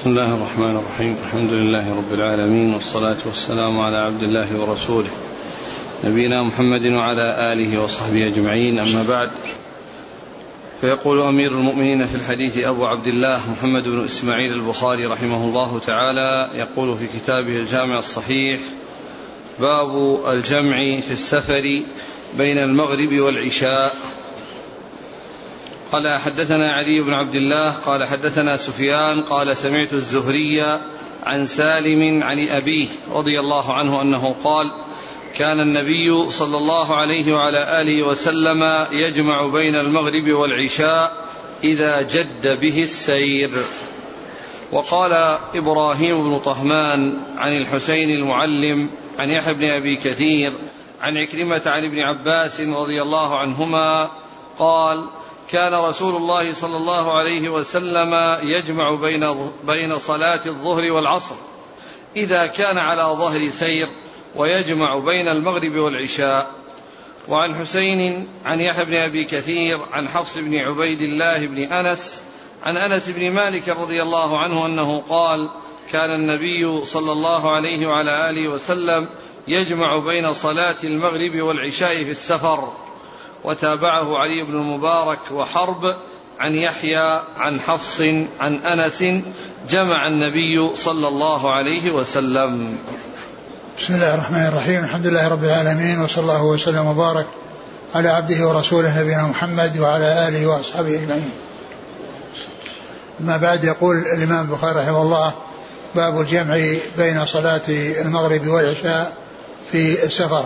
بسم الله الرحمن الرحيم. الحمد لله رب العالمين، والصلاة والسلام على عبد الله ورسوله نبينا محمد وعلى آله وصحبه أجمعين، أما بعد. فيقول أمير المؤمنين في الحديث أبو عبد الله محمد بن إسماعيل البخاري رحمه الله تعالى، يقول في كتابه الجامع الصحيح: باب الجمع في السفر بين المغرب والعشاء. قال: حدثنا علي بن عبد الله قال حدثنا سفيان قال سمعت الزهري عن سالم عن أبيه رضي الله عنه أنه قال: كان النبي صلى الله عليه وعلى آله وسلم يجمع بين المغرب والعشاء إذا جد به السير. وقال إبراهيم بن طهمان عن الحسين المعلم عن يحيى بن أبي كثير عن عكرمة عن ابن عباس رضي الله عنهما قال: كان رسول الله صلى الله عليه وسلم يجمع بين صلاة الظهر والعصر إذا كان على ظهر سير، ويجمع بين المغرب والعشاء. وعن حسين عن يحيى بن أبي كثير عن حفص بن عبيد الله بن أنس عن أنس بن مالك رضي الله عنه أنه قال: كان النبي صلى الله عليه وعلى آله وسلم يجمع بين صلاة المغرب والعشاء في السفر. وتابعه علي بن المبارك وحرب عن يحيى عن حفص عن أنس: جمع النبي صلى الله عليه وسلم. بسم الله الرحمن الرحيم. الحمد لله رب العالمين، وصلى الله وسلم وبارك على عبده ورسوله نبينا محمد وعلى آله وأصحابه أجمعين. أما بعد، يقول الإمام البخاري رحمه الله: باب الجمع بين صلاة المغرب والعشاء في السفر.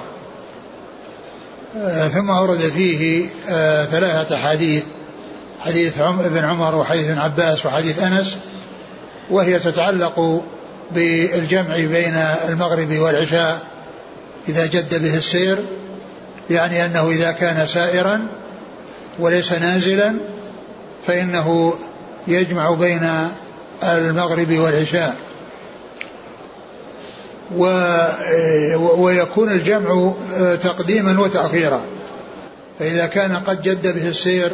ثم أورد فيه ثلاثة حديث: حديث ابن عمر، وحديث ابن عباس، وحديث أنس، وهي تتعلق بالجمع بين المغرب والعشاء إذا جد به السير، يعني أنه إذا كان سائرا وليس نازلا فإنه يجمع بين المغرب والعشاء. ويكون الجمع تقديما وتأخيرا، فإذا كان قد جد به السير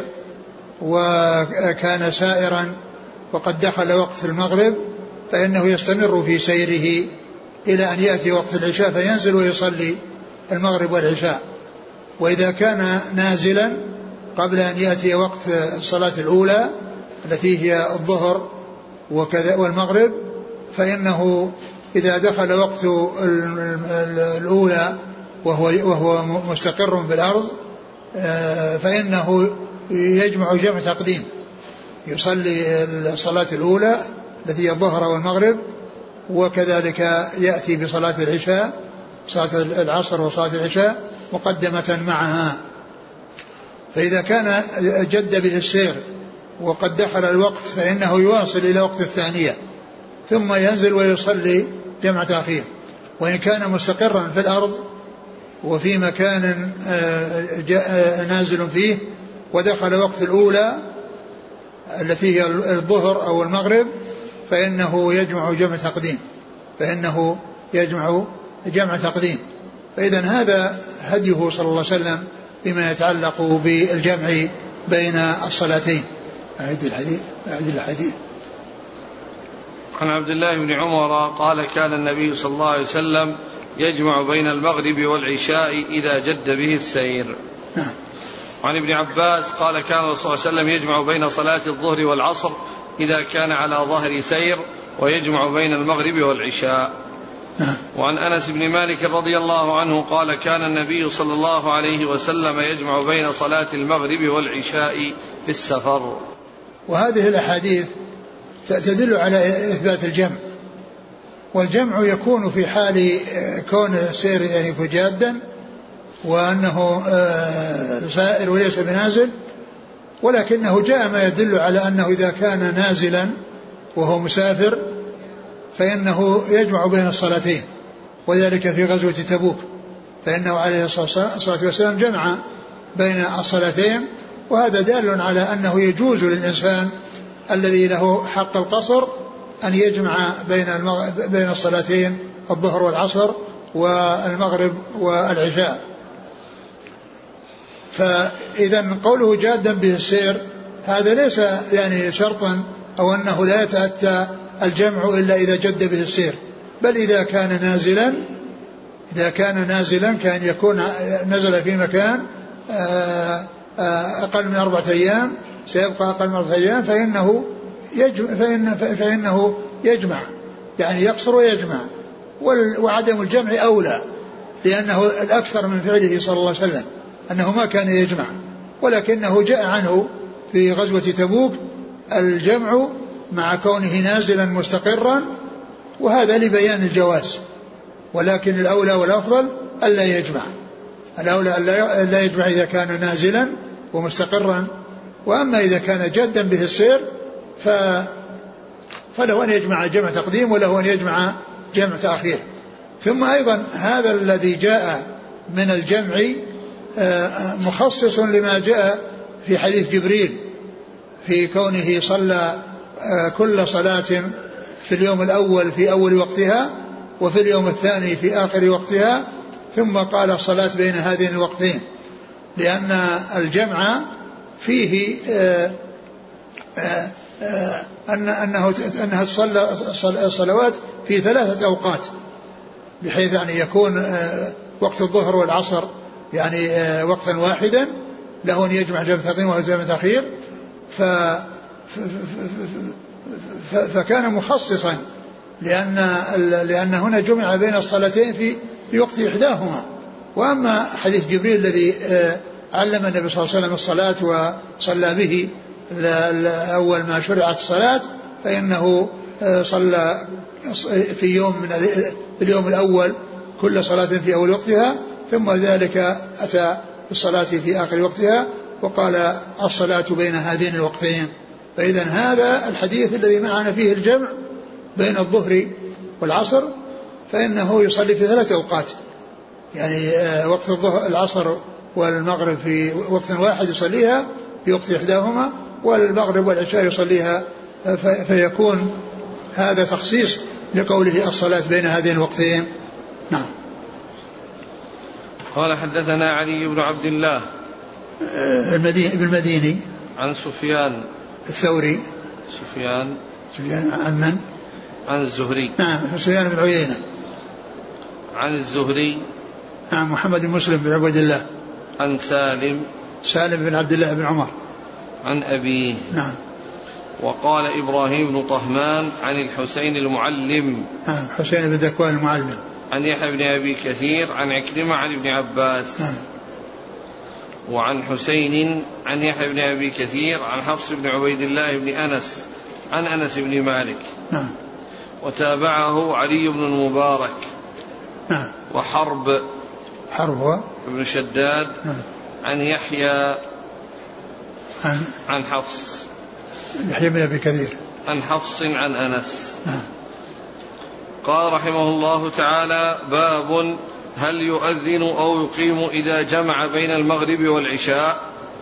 وكان سائرا وقد دخل وقت المغرب فإنه يستمر في سيره إلى أن يأتي وقت العشاء فينزل ويصلي المغرب والعشاء. وإذا كان نازلا قبل أن يأتي وقت الصلاة الأولى التي هي الظهر وكذا والمغرب، فإنه إذا دخل وقت الأولى وهو مستقر بالأرض فإنه يجمع جمع تقديم، يصلي الصلاة الأولى التي هي الظهر والمغرب، وكذلك يأتي بصلاة العشاء، صلاة العصر وصلاة العشاء مقدمة معها. فإذا كان جد به السير وقد دخل الوقت فإنه يواصل إلى وقت الثانية ثم ينزل ويصلي جمع تأخير. وإن كان مستقرا في الأرض وفي مكان نازل فيه ودخل وقت الأولى التي هي الظهر أو المغرب فإنه يجمع جمع تقديم، فإذن هذا هديه صلى الله عليه وسلم بما يتعلق بالجمع بين الصلاتين. أعيد الحديث. عن عبد الله بن عمر قال: كان النبي صلى الله عليه وسلم يجمع بين المغرب والعشاء إذا جد به السير. نعم. عن ابن عباس قال: كان الرسول صلى الله عليه وسلم يجمع بين صلاة الظهر والعصر إذا كان على ظهر سير، ويجمع بين المغرب والعشاء. نعم. وعن أنس بن مالك رضي الله عنه قال: كان النبي صلى الله عليه وسلم يجمع بين صلاة المغرب والعشاء في السفر. وهذه الأحاديث تدل على إثبات الجمع، والجمع يكون في حال كون السير يعني جادا وأنه سائر وليس بنازل، ولكنه جاء ما يدل على أنه إذا كان نازلا وهو مسافر فإنه يجمع بين الصلاتين، وذلك في غزوة تبوك فإنه عليه الصلاة والسلام جمع بين الصلاتين. وهذا دال على أنه يجوز للإنسان الذي له حق القصر أن يجمع بين الصلاتين الظهر والعصر والمغرب والعشاء. فإذا قوله جادا به السير هذا ليس يعني شرطا أو أنه لا يتأتى الجمع إلا إذا جد به السير، بل إذا كان نازلا كان يكون نزل في مكان أقل من 4 أيام، سيبقى أقل من 4 أيام، فإنه يجمع، يعني يقصر ويجمع. وعدم الجمع أولى، لأنه الأكثر من فعله صلى الله عليه وسلم أنه ما كان يجمع، ولكنه جاء عنه في غزوة تبوك الجمع مع كونه نازلا مستقرا، وهذا لبيان الجواز. ولكن الأولى والأفضل ألا يجمع، الأولى ألا يجمع إذا كان نازلا ومستقرا. وأما إذا كان جادا به السير فله أن يجمع جمع تقديم وله أن يجمع جمع تأخير. ثم أيضا هذا الذي جاء من الجمع مخصص لما جاء في حديث جبريل في كونه صلى كل صلاة في اليوم الأول في أول وقتها، وفي اليوم الثاني في آخر وقتها، ثم قال الصلاة بين هذين الوقتين، لأن الجمع فيه أنها تصلى الصلوات في 3 أوقات، بحيث يعني يكون وقت الظهر والعصر يعني وقتا واحدا، له أن يجمع جمع تقديم وجمع تأخير، فكان مخصصا، لأن هنا جمع بين الصلاتين في وقت إحداهما. وأما حديث جبريل الذي علم النبي صلى الله عليه وسلم الصلاة وصلى به أول ما شرعت الصلاة، فإنه صلى في اليوم الأول كل صلاة في أول وقتها، ثم ذلك أتى بالصلاة في آخر وقتها وقال الصلاة بين هذين الوقتين. فإذا هذا الحديث الذي معنا فيه الجمع بين الظهر والعصر، فإنه يصلي في 3 أوقات، يعني وقت العصر والمغرب في وقت واحد يصليها في وقت إحداهما، والمغرب والعشاء يصليها، فيكون هذا تخصيص لقوله الصلاة بين هذين الوقتين. نعم. قال حدثنا علي بن عبد الله المديني عن سفيان الثوري. سفيان عن من؟ عن الزهري. نعم، سفيان بن عيينة. عن الزهري. نعم، محمد بن مسلم بن عبد الله. عن سالم بن عبد الله بن عمر. عن أبيه. نعم. وقال إبراهيم بن طهمان عن الحسين المعلم. نعم، حسين بن ذكوان المعلم. عن يحيى بن أبي كثير عن عكرمة عن ابن عباس. نعم. وعن حسين عن يحيى بن أبي كثير عن حفص بن عبيد الله بن أنس عن أنس بن مالك. نعم. وتابعه علي بن المبارك. نعم. وحرب هو ابن شداد. نعم. عن يحيى عن حفص يحيى بن أبي كثير عن حفص عن أنس. نعم. قال رحمه الله تعالى: باب هل يؤذن أو يقيم إذا جمع بين المغرب والعشاء؟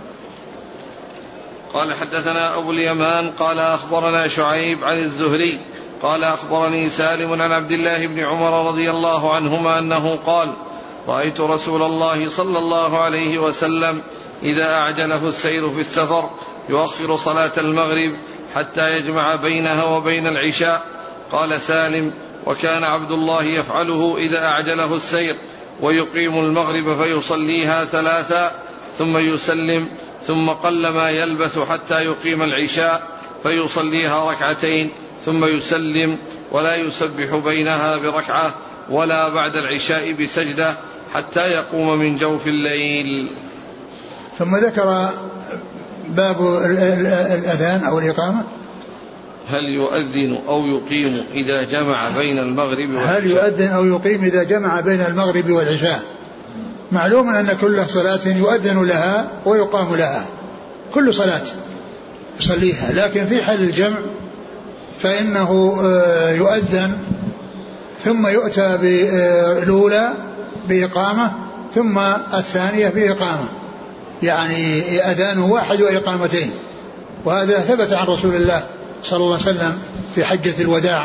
قال حدثنا أبو اليمان قال أخبرنا شعيب عن الزهري قال أخبرني سالم عن عبد الله بن عمر رضي الله عنهما أنه قال: رأيت رسول الله صلى الله عليه وسلم إذا أعجله السير في السفر يؤخر صلاة المغرب حتى يجمع بينها وبين العشاء. قال سالم: وكان عبد الله يفعله إذا أعجله السير، ويقيم المغرب فيصليها 3 ثم يسلم، ثم قلما يلبث حتى يقيم العشاء فيصليها 2 ثم يسلم، ولا يسبح بينها بركعة ولا بعد العشاء بسجدة حتى يقوم من جوف الليل. ثم ذكر باب الأذان أو الإقامة. هل يؤذن أو يقيم إذا جمع بين المغرب والعشاء؟ هل يؤذن أو يقيم إذا جمع بين المغرب والعشاء؟ معلوم أن كل صلاة يؤذن لها ويقام لها، كل صلاة يصليها، لكن في حال الجمع فإنه يؤذن ثم يؤتى بالأولى بإقامة ثم الثانية بإقامة، يعني أذان واحد وإقامتين. وهذا ثبت عن رسول الله صلى الله عليه وسلم في حجة الوداع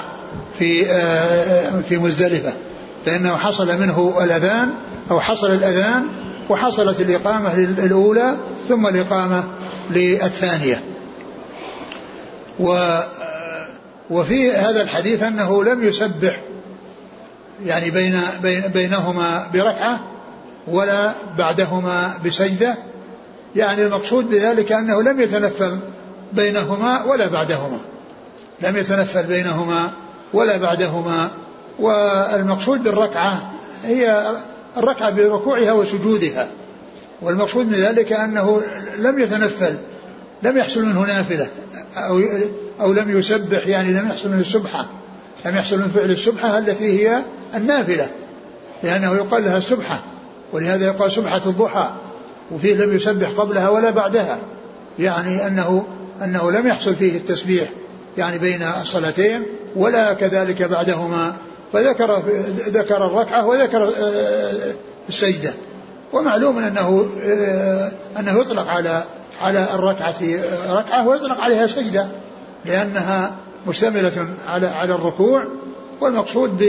في مزدلفة، فإنه حصل منه الأذان أو حصل الأذان وحصلت الإقامة الأولى ثم الإقامة للثانية. وفي هذا الحديث أنه لم يسبح يعني بينهما بركعة ولا بعدهما بسجدة، يعني المقصود بذلك أنه لم يتنفل بينهما ولا بعدهما، لم يتنفل بينهما ولا بعدهما. والمقصود بالركعة هي الركعة بركوعها وسجودها، والمقصود من ذلك أنه لم يتنفل، لم يحصل منه نافلة أو لم يسبح، يعني لم يحصل منه السبحة، لم يحصل من فعل السبحة التي هي النافلة، لأنه يقال لها السبحة، ولهذا يقال سبحة الضحى، وفيه لم يسبح قبلها ولا بعدها، يعني أنه لم يحصل فيه التسبيح يعني بين الصلاتين ولا كذلك بعدهما، فذكر الركعة وذكر السجدة. ومعلوم أنه يطلق على الركعة ركعة ويطلق عليها سجدة، لأنها مشتملة على الركوع، والمقصود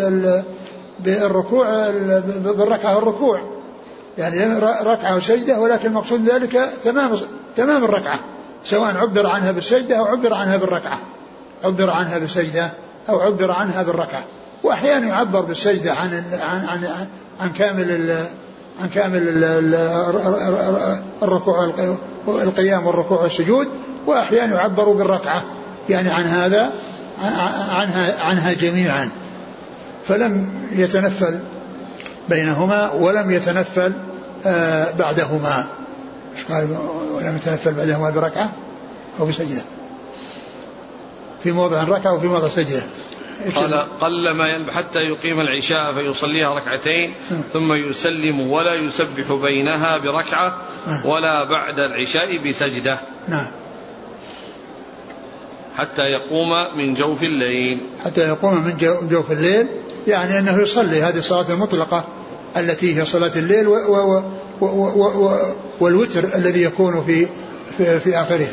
بالركوع بالركعة الركوع، يعني ركعة وسجدة، ولكن المقصود ذلك تمام الركعة، سواء عبر عنها بالسجدة أو عبر عنها بالركعة، عبر عنها بالسجدة أو عبر عنها بالركعة. وأحيانا يعبر بالسجدة عن كامل الركوع القيام والركوع والسجود، وأحيانا يعبر بالركعة يعني عنها جميعا. فلم يتنفل بينهما ولم يتنفل بعدهما. ولم يتنفل بعدهما بركعة أو بسجدة، في موضع ركعة وفي موضع سجدة. قال قل ما ينبغي حتى يقيم العشاء فيصليها ركعتين ثم يسلم ولا يسبح بينها بركعة ولا بعد العشاء بسجدة. نعم. حتى يقوم من جوف الليل، حتى يقوم من جوف الليل، يعني أنه يصلي هذه الصلاة المطلقة التي هي صلاة الليل والوتر الذي يكون في آخرها.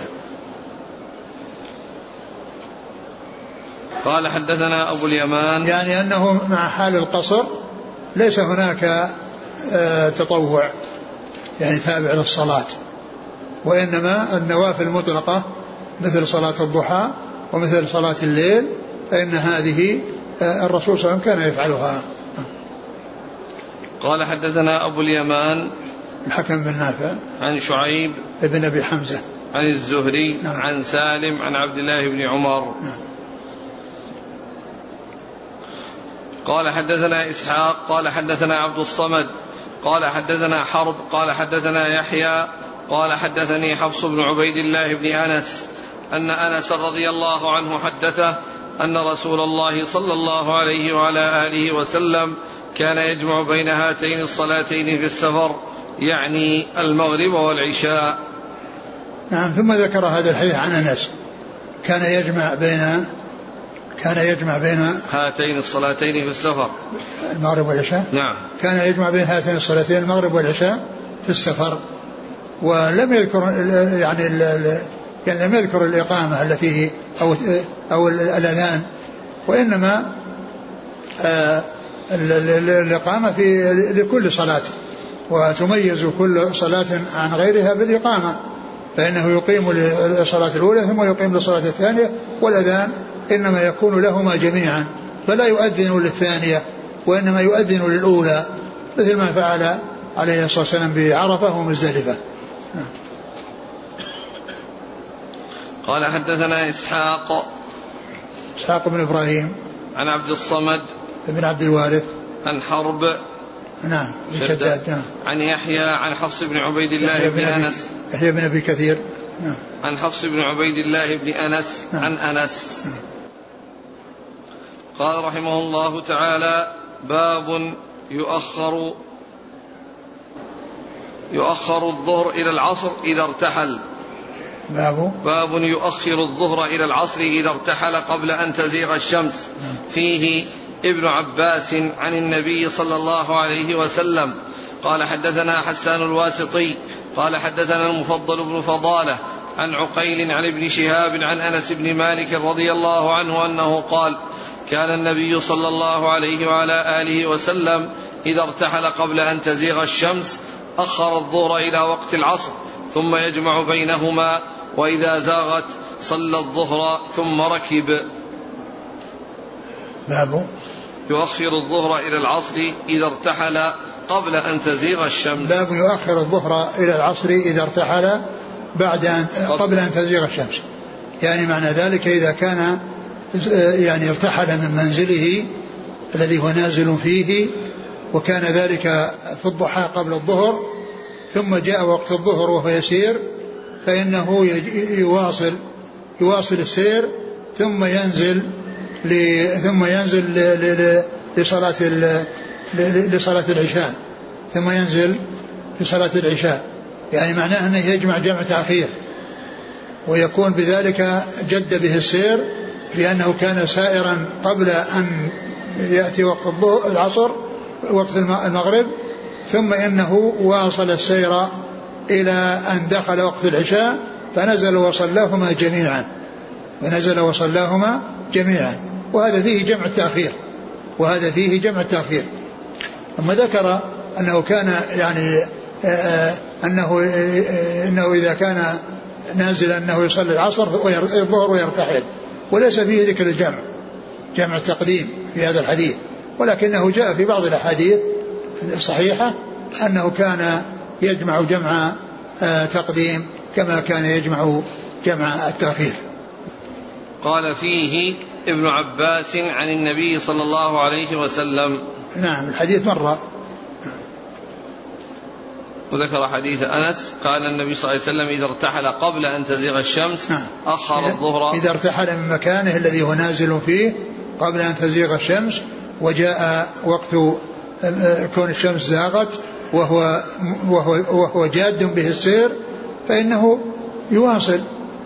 قال حدثنا أبو اليمان، يعني أنه مع حال القصر ليس هناك تطوع يعني تابع للصلاة، وإنما النوافل المطلقة مثل صلاة الضحى ومثل صلاة الليل، فإن هذه الرسول صلى الله عليه وسلم كان يفعلها. قال حدثنا أبو اليمان الحكم بن نافع عن شعيب ابن أبي حمزة عن الزهري نعم. عن سالم عن عبد الله بن عمر نعم. قال حدثنا إسحاق قال حدثنا عبد الصمد قال حدثنا حرب قال حدثنا يحيى قال حدثني حفص بن عبيد الله بن أنس أن أنس رضي الله عنه حدثه أن رسول الله صلى الله عليه وعلى آله وسلم كان يجمع بين هاتين الصلاتين في السفر، يعني المغرب والعشاء. نعم. ثم ذكر هذا الحديث عن أنس كان يجمع بين هاتين الصلاتين في السفر، المغرب والعشاء. نعم. كان يجمع بين هاتين الصلاتين المغرب والعشاء في السفر، ولم يذكر يعني لم يذكر الإقامة التي أو الأذان، وإنما الإقامة في لكل صلاة، وتميز كل صلاة عن غيرها بالإقامة، فإنه يقيم للصلاة الأولى ثم يقيم للصلاة الثانية، والأذان إنما يكون لهما جميعا، فلا يؤذن للثانية وإنما يؤذن للأولى، مثل ما فعل عليه الصلاة والسلام بعرفة ومزدلفة. قال حدثنا إسحاق بن إبراهيم عن عبد الصمد بن عبد الوارث عن حرب نعم شداد نعم. عن يحيى عن حفص بن عبيد الله بن أنس يحيى بن أبي كثير نعم. عن حفص بن عبيد الله بن أنس نعم. عن أنس نعم. قال رحمه الله تعالى: باب يؤخر الظهر إلى العصر إذا ارتحل. باب يؤخر الظهر إلى العصر إذا ارتحل قبل أن تزيغ الشمس. فيه ابن عباس عن النبي صلى الله عليه وسلم. قال حدثنا حسان الواسطي قال حدثنا المفضل بن فضالة عن عقيل عن ابن شهاب عن أنس بن مالك رضي الله عنه أنه قال: كان النبي صلى الله عليه وعلى آله وسلم إذا ارتحل قبل أن تزيغ الشمس أخر الظهر إلى وقت العصر ثم يجمع بينهما، وإذا زاغت صلى الظهر ثم ركب. باب يؤخر الظهر إلى العصر إذا ارتحل قبل أن تزيغ الشمس. باب يؤخر الظهر إلى العصر إذا ارتحل قبل أن تزيغ الشمس. يعني معنى ذلك إذا كان يعني ارتحل من منزله الذي هو نازل فيه وكان ذلك في الضحى قبل الظهر ثم جاء وقت الظهر وهو يسير فإنه يواصل السير ثم ينزل لصلاة العشاء يعني معناه أنه يجمع جمع تأخير ويكون بذلك جد به السير لأنه كان سائرا قبل أن يأتي وقت العصر وقت المغرب ثم إنه واصل السير إلى أن دخل وقت العشاء فنزل وصلاهما جميعا وهذا فيه جمع التأخير. ثم ذكر أنه كان يعني أنه إذا كان نازلا أنه يصلي العصر الظهر ويرتحل وليس فيه ذكر جمع التقديم في هذا الحديث ولكنه جاء في بعض الأحاديث الصحيحة أنه كان يجمع جمع تقديم كما كان يجمع جمع التأخير. قال فيه ابن عباس عن النبي صلى الله عليه وسلم. نعم الحديث مرة. وذكر حديث أنس قال النبي صلى الله عليه وسلم إذا ارتحل قبل أن تزيغ الشمس أخر الظهر. إذا ارتحل من مكانه الذي هو نازل فيه قبل أن تزيغ الشمس وجاء وقت كون الشمس زاغت وهو جاد به السير فإنه يواصل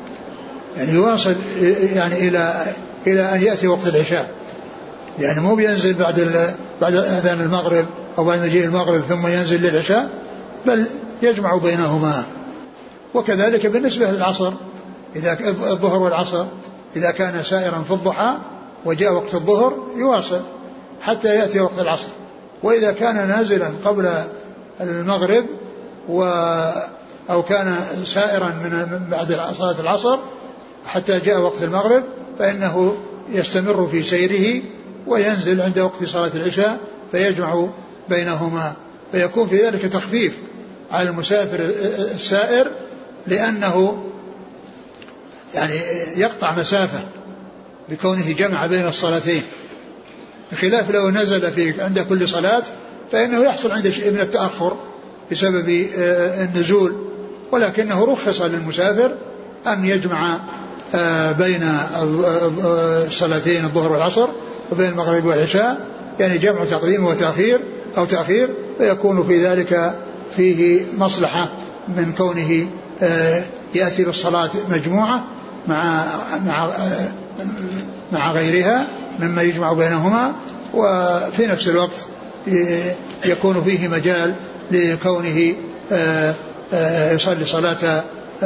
يعني إلى أن يأتي وقت العشاء يعني مو بينزل بعد أذان المغرب أو بعد مجيء المغرب ثم ينزل للعشاء بل يجمع بينهما. وكذلك بالنسبة للعصر إذا الظهر والعصر إذا كان سائرا في الضحى وجاء وقت الظهر يواصل حتى يأتي وقت العصر وإذا كان نازلا قبل المغرب أو كان سائرا من بعد صلاة العصر حتى جاء وقت المغرب فإنه يستمر في سيره وينزل عند وقت صلاة العشاء فيجمع بينهما فيكون في ذلك تخفيف على المسافر السائر لأنه يعني يقطع مسافة بكونه جمع بين الصلاتين بخلاف لو نزل عند كل صلاة فإنه يحصل عنده شيء من التأخر بسبب النزول ولكنه رخص للمسافر أن يجمع بين الصلاتين الظهر والعصر وبين المغرب والعشاء يعني جمع تقديم وتأخير أو تأخير فيكون في ذلك فيه مصلحة من كونه يأتي بالصلاة مجموعة مع غيرها مما يجمع بينهما وفي نفس الوقت يكون فيه مجال لكونه يصلي صلاة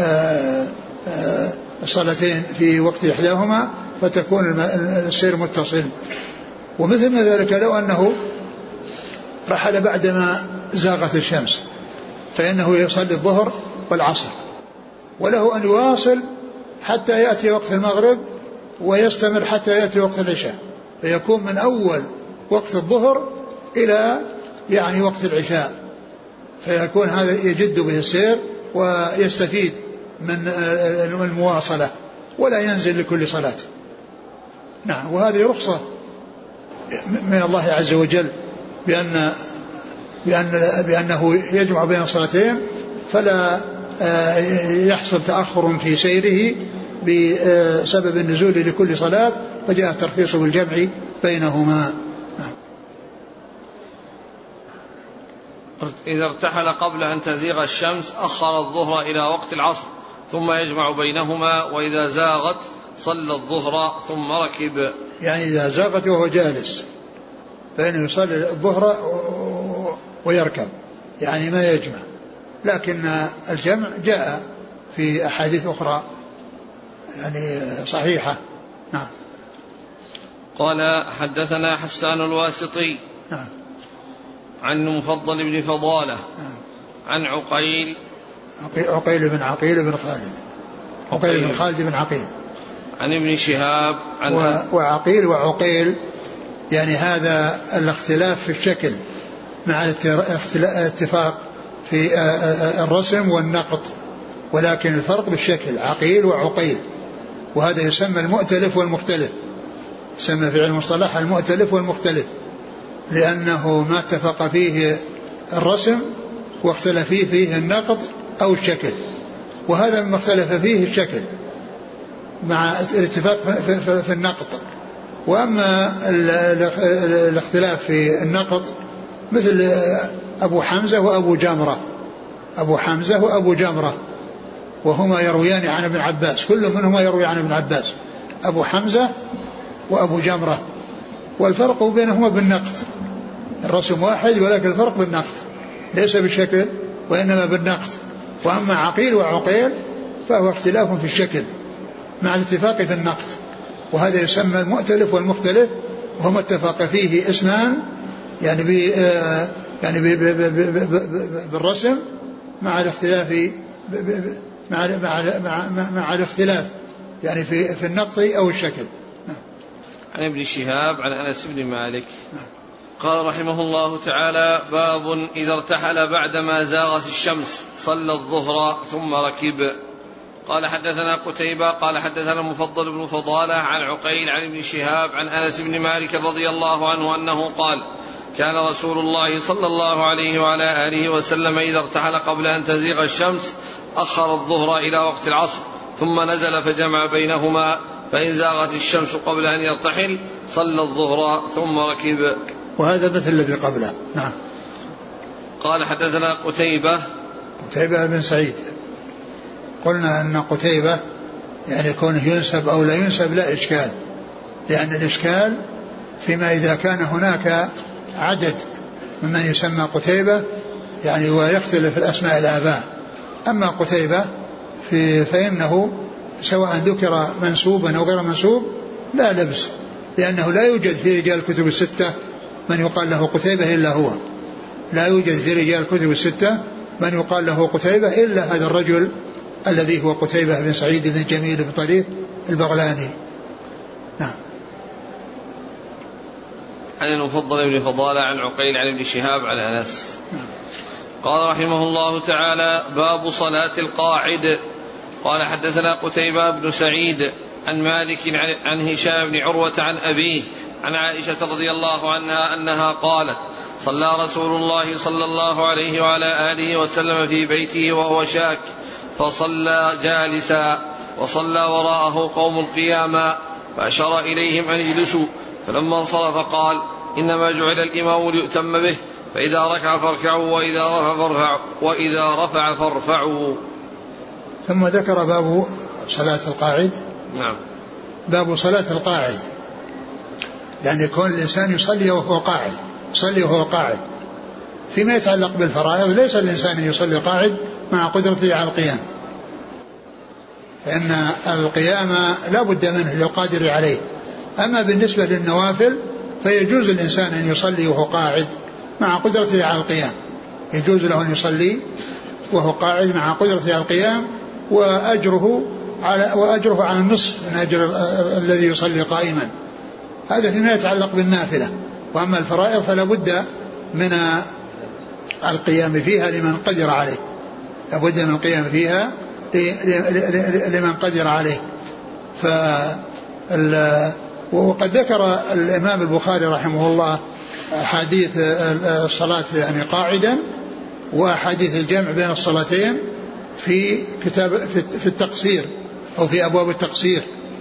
الصلاتين في وقت إحداهما فتكون السير متصل. ومثل ما ذلك لو أنه رحل بعدما زاغت الشمس فإنه يصلي الظهر والعصر وله أن يواصل حتى يأتي وقت المغرب ويستمر حتى يأتي وقت العشاء فيكون من أول وقت الظهر إلى يعني وقت العشاء فيكون هذا يجد به السير ويستفيد من المواصلة ولا ينزل لكل صلاة. نعم وهذه رخصة من الله عز وجل بأنه يجمع بين الصلاتين فلا يحصل تأخر في سيره بسبب النزول لكل صلاة فجاء الترخيص بالجمع بينهما. إذا ارتحل قبل أن تزيغ الشمس أخر الظهر إلى وقت العصر ثم يجمع بينهما وإذا زاغت صلى الظهر ثم ركب. يعني إذا زاغت وهو جالس فإنه يصلي الظهر ويركب يعني ما يجمع لكن الجمع جاء في أحاديث أخرى يعني صحيحة. نعم. قال حدثنا حسان الواسطي نعم. عن مفضل بن فضالة نعم. عن عقيل بن عقيل بن خالد عقيل بن خالد بن عقيل عن ابن شهاب عن وعقيل يعني هذا الاختلاف في الشكل مع الاتفاق في الرسم والنقط، ولكن الفرق بالشكل عقيل وعقيل، وهذا يسمى المؤتلف والمختلف، يسمى في علم المصطلح المؤتلف والمختلف، لأنه ما اتفق فيه الرسم واختلف فيه النقط أو الشكل، وهذا مما اختلف فيه الشكل مع الاتفاق في النقط. وأما الاختلاف في النقط مثل أبو حمزة وأبو جمرة، أبو حمزة وأبو جمرة وهما يرويان عن ابن عباس، كل منهما يروي عن ابن عباس، أبو حمزة وأبو جمرة، والفرق بينهما بالنقط، الرسم واحد ولكن الفرق بالنقط ليس بالشكل وإنما بالنقط. وأما عقيل وعقيل فهو اختلاف في الشكل مع الاتفاق في النقط، وهذا يسمى المؤتلف والمختلف، وهما اتفق فيه اسمان يعني بالرسم مع الاختلاف مع الاختلاف يعني في النقط أو الشكل. عن ابن شهاب عن أنس بن مالك قال رحمه الله تعالى: باب إذا ارتحل بعدما زاغت الشمس صلى الظهر ثم ركب. قال حدثنا قتيبة قال حدثنا المفضل بن فضالة عن عقيل عن ابن شهاب عن أنس بن مالك رضي الله عنه أنه قال: كان رسول الله صلى الله عليه وعلى آله وسلم إذا ارتحل قبل أن تزيغ الشمس أخر الظهر إلى وقت العصر ثم نزل فجمع بينهما، فإن زاغت الشمس قبل أن يرتحل صلى الظهر ثم ركب. وهذا مثل الذي قبله. نعم. قال حدثنا قتيبة بن سعيد. قلنا أن قتيبة يعني كونه ينسب أو لا ينسب لا إشكال، لأن الإشكال فيما إذا كان هناك عدد ممن يسمى قتيبة يعني ويختلف الأسماء الآباء. أما قتيبة فإنه سواء ذكر منسوبا أو غير منسوب لا لبس، لأنه لا يوجد في رجال الكتب الستة من يقال له قتيبة إلا هو، لا يوجد في رجال الكتب الستة من يقال له قتيبة إلا هذا الرجل الذي هو قتيبة بن سعيد بن جميل بن طريف البغلاني. نعم. عن المفضل بن فضالة عن عقيل عن ابن شهاب عن أنس. قال رحمه الله تعالى: باب صلاة القاعد. قال حدثنا قتيبة بن سعيد عن مالك عن هشام بن عروة عن أبيه عن عائشة رضي الله عنها أنها قالت: صلى رسول الله صلى الله عليه وعلى آله وسلم في بيته وهو شاك، فصلى جالسا وصلى وراءه قوم قياما، فأشار إليهم أن يجلسوا، فلما انصرف قال: إنما جعل الإمام ليؤتم به، فإذا ركع فاركعوا وإذا رفع فارفعوا. ثم ذكر باب صلاة القاعد. نعم. باب صلاة القاعد يعني يكون الإنسان يصلي وهو قاعد، يصلي وهو قاعد. فيما يتعلق بالفرائض ليس الإنسان يصلي قاعد مع قدرته على القيام، فإن القيام لا بد منه للقادر عليه. أما بالنسبة للنوافل فيجوز الإنسان أن يصلي وهو قاعد مع قدرته على القيام، يجوز له أن يصلي وهو قاعد مع قدرته على القيام، وأجره على النصف من أجر الذي يصلي قائما. هذا فيما يتعلق بالنافلة. وأما الفرائض فلا بد من القيام فيها لمن قدر عليه، لا بد من القيام فيها لمن قدر عليه. وقد ذكر الإمام البخاري رحمه الله حديث الصلاة يعني قاعدا وحديث الجمع بين الصلاتين في كتاب في التقصير أو في أبواب التقصير.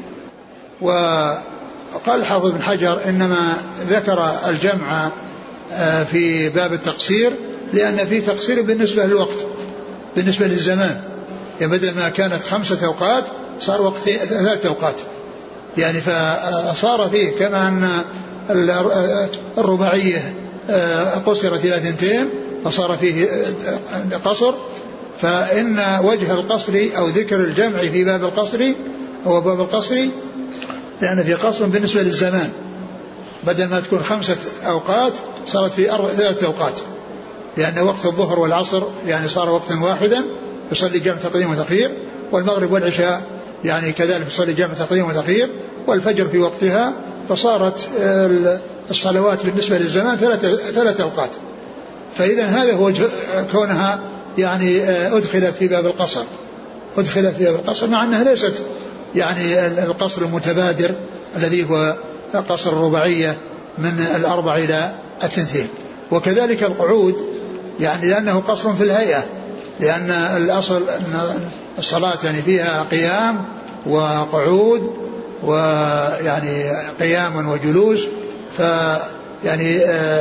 وقال الحافظ بن حجر إنما ذكر الجمع في باب التقصير لأن في تقصير بالنسبة للوقت، بالنسبة للزمان، يعني بدل ما كانت 5 أوقات صار وقت 3 أوقات، يعني فصار فيه كما أن الرباعية قصرت إلى 2 فصار فيه قصر. فإن وجه القصر أو ذكر الجمع في باب القصر هو باب القصر لأن في قصر بالنسبة للزمان، بدل ما تكون 5 أوقات صارت في 3 أوقات، لأن وقت الظهر والعصر يعني صار وقتا واحدا يصلي جمع تقديم وتأخير، والمغرب والعشاء يعني كذلك يصلي جمع تقديم وتأخير، والفجر في وقتها، فصارت الصلوات بالنسبة للزمان 3 أوقات. فإذا هذا هو كونها يعني أدخلت في باب القصر مع أنها ليست يعني القصر المتبادر الذي هو قصر الرباعية من 4 إلى 2. وكذلك القعود يعني لأنه قصر في الهيئة، لأن الأصل أن الصلاة يعني فيها قيام وقعود ويعني قيام وجلوس، فيعني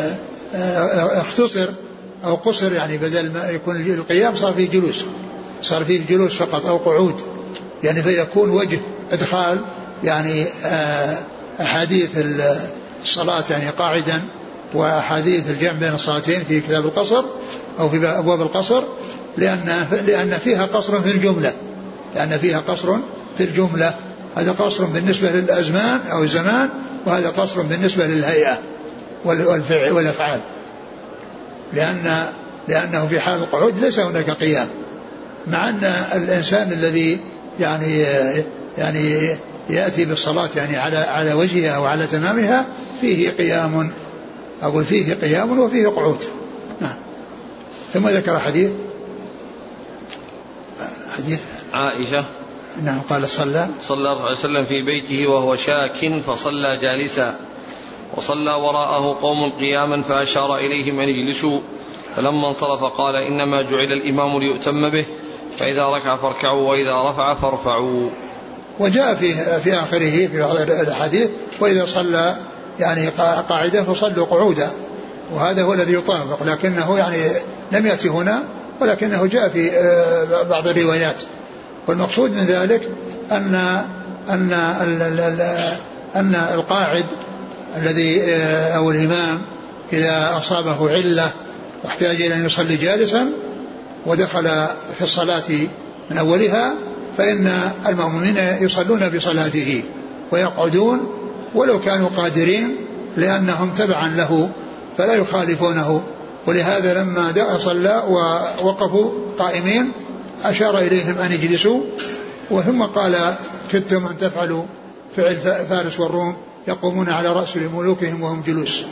اختصر أو قصر يعني بدل ما يكون القيام صار فيه جلوس فقط أو قعود، يعني فيكون وجه إدخال يعني أحاديث الصلاة يعني قاعدا وأحاديث الجمع بين الصلاتين في كتاب القصر أو في أبواب القصر، لأن فيها قصر في الجملة. هذا قصر بالنسبة للأزمان أو الزمان، وهذا قصر بالنسبة للهيئة والأفعال، لأنه في حال القعود ليس هناك قيام، مع أن الإنسان الذي يعني يأتي بالصلاة يعني على وجهها أو على تمامها فيه قيام وفيه قعود. نعم. ثم ذكر حديث عائشة. نعم. قال صلى الله عليه وسلم في بيته وهو شاك فصلى جالسا، وصلى وراءه قوم قياما فأشار إليهم أن يجلسوا، فلما انصرف قال إنما جعل الإمام ليؤتم به، فإذا ركع فاركعوا وإذا رفع فارفعوا. وجاء في آخره في بعض الحديث وإذا صلى يعني قاعدة فصلوا قعودا، وهذا هو الذي يطابق، لكنه يعني لم يأتي هنا، ولكنه جاء في بعض الروايات. والمقصود من ذلك أن القاعد الذي أو الإمام إذا أصابه علة واحتاج إلى أن يصلي جالسا ودخل في الصلاة من أولها، فإن المأمومين يصلون بصلاته ويقعدون ولو كانوا قادرين، لأنهم تبعا له فلا يخالفونه. ولهذا لما صلى ووقفوا قائمين أشار إليهم أن يجلسوا، وثم قال كدتم أن تفعلوا فعل فارس والروم يقومون على رأس ملوكهم وهم جلوس.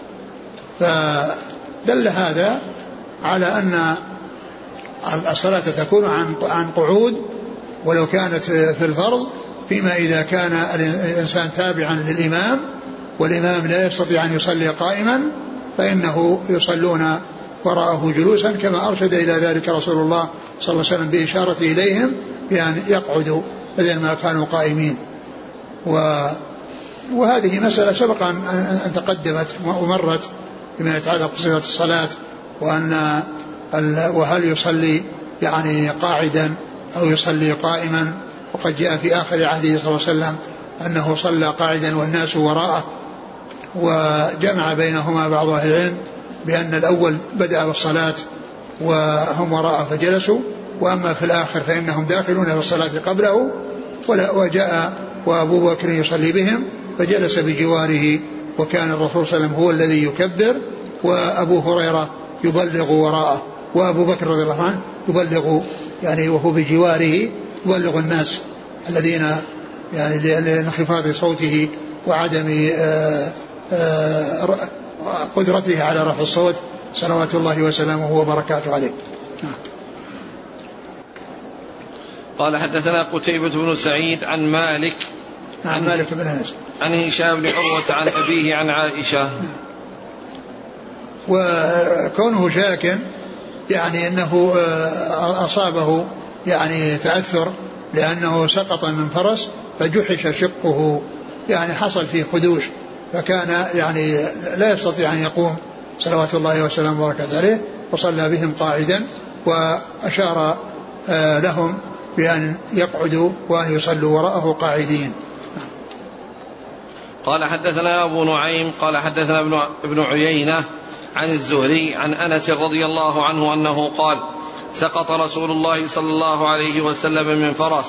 فدل هذا على أن الصلاة تكون عن قعود ولو كانت في الفرض، فيما إذا كان الإنسان تابعا للإمام والإمام لا يستطيع أن يصلي قائما فإنه يصلون وراءه جلوسا، كما أرشد إلى ذلك رسول الله صلى الله عليه وسلم بإشارته إليهم بأن يقعدوا بدل ما كانوا قائمين. وهذه مسألة سبق أن تقدمت ومرت بما يتعلق بصفة الصلاة، وهل يصلي يعني قاعدا أو يصلي قائما. وقد جاء في آخر عهده صلى الله عليه وسلم أنه صلى قاعدا والناس وراءه، وجمع بينهما بعض أهل العلم بأن الأول بدأ بالصلاة وهم وراءه فجلسوا، وأما في الآخر فإنهم داخلون في الصلاة قبله، وجاء وأبو بكر يصلي بهم فجلس بجواره، وكان الرسول صلى الله عليه وسلم هو الذي يكبر وأبو هريرة يبلغ وراءه، وأبو بكر رضي الله عنه يبلغ يعني وهو بجواره يبلغ الناس الذين يعني لانخفاض صوته وعدم قدرته على رفع الصوت صلوات الله وسلامه وبركاته عليه. قال حدثنا قتيبة بن سعيد عن مالك مالك بن أنس عن هشام بن عروة عن أبيه عن عائشة. وكونه شاك يعني أنه أصابه يعني تأثر لأنه سقط من فرس فجحش شقه، يعني حصل فيه خدوش، فكان يعني لا يستطيع أن يقوم صلوات الله وسلامه وبركاته عليه، وصلى بهم قاعدا وأشار لهم بأن يقعدوا وأن يصلوا وراءه قاعدين. قال حدثنا أبو نعيم قال حدثنا ابن عيينة عن الزهري عن أنس رضي الله عنه أنه قال سقط رسول الله صلى الله عليه وسلم من فرس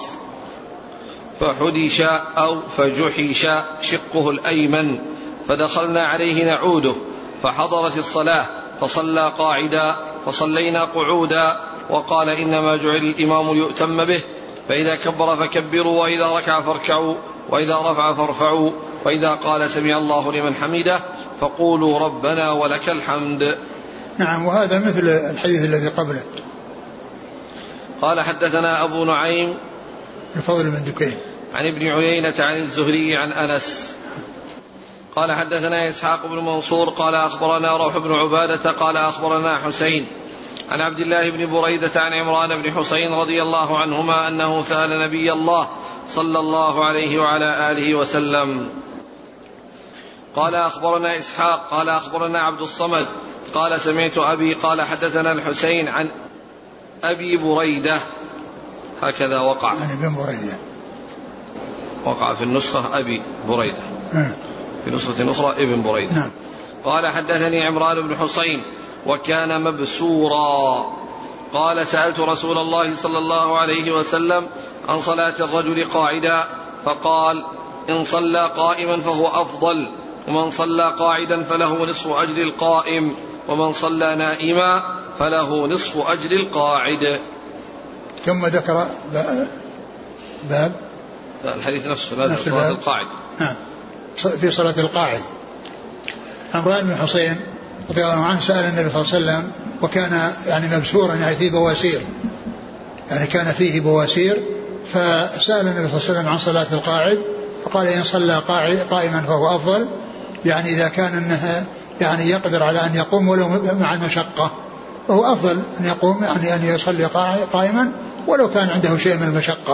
فحدش أو فجحش شقه الأيمن، فدخلنا عليه نعوده فحضرت الصلاة فصلى قاعدا فصلينا قعودا، وقال إنما جعل الإمام ليؤتم به، فإذا كبر فكبروا وإذا ركع فاركعوا وإذا رفع فارفعوا، وإذا قال سمع الله لمن حمده فقولوا ربنا ولك الحمد. نعم. وهذا مثل الحديث الذي قبله. قال حدثنا أبو نعيم الفضل بن دكين عن ابن عيينة عن الزهري عن أنس قال حدثنا إسحاق بن منصور قال أخبرنا روح بن عبادة قال أخبرنا حسين عن عبد الله بن بريدة عن عمران بن حسين رضي الله عنهما أنه سأل نبي الله صلى الله عليه وعلى آله وسلم. قال أخبرنا إسحاق قال أخبرنا عبد الصمد قال سمعت أبي قال حدثنا الحسين عن أبي بريدة، هكذا وقع عن ابن بريدة، وقع في النسخة أبي بريدة، في نسخة أخرى ابن بريدة. نعم. قال حدثني عمران بن حسين وكان مبسورا قال سألت رسول الله صلى الله عليه وسلم عن صلاة الرجل قاعدا فقال إن صلى قائما فهو أفضل، ومن صلى قاعدا فله نصف أجر القائم، ومن صلى نائما فله نصف أجر القاعد. ثم ذكر باب الحديث نفسه صلاة القاعد. في صلاة القاعد. عمران بن حسين رضي الله عنه سأل النبي صلى الله عليه وسلم وكان يعني مبسورا، يعني فيه بواسير، يعني كان فيه بواسير، فسأل النبي صلى الله عليه وسلم عن صلاة القاعد فقال إن صلى قائما فهو أفضل، يعني إذا كان أنها يعني يقدر على أن يقوم ولو مع المشقة فهو أفضل أن يقوم، يعني أن يصلي قائما ولو كان عنده شيء من المشقة،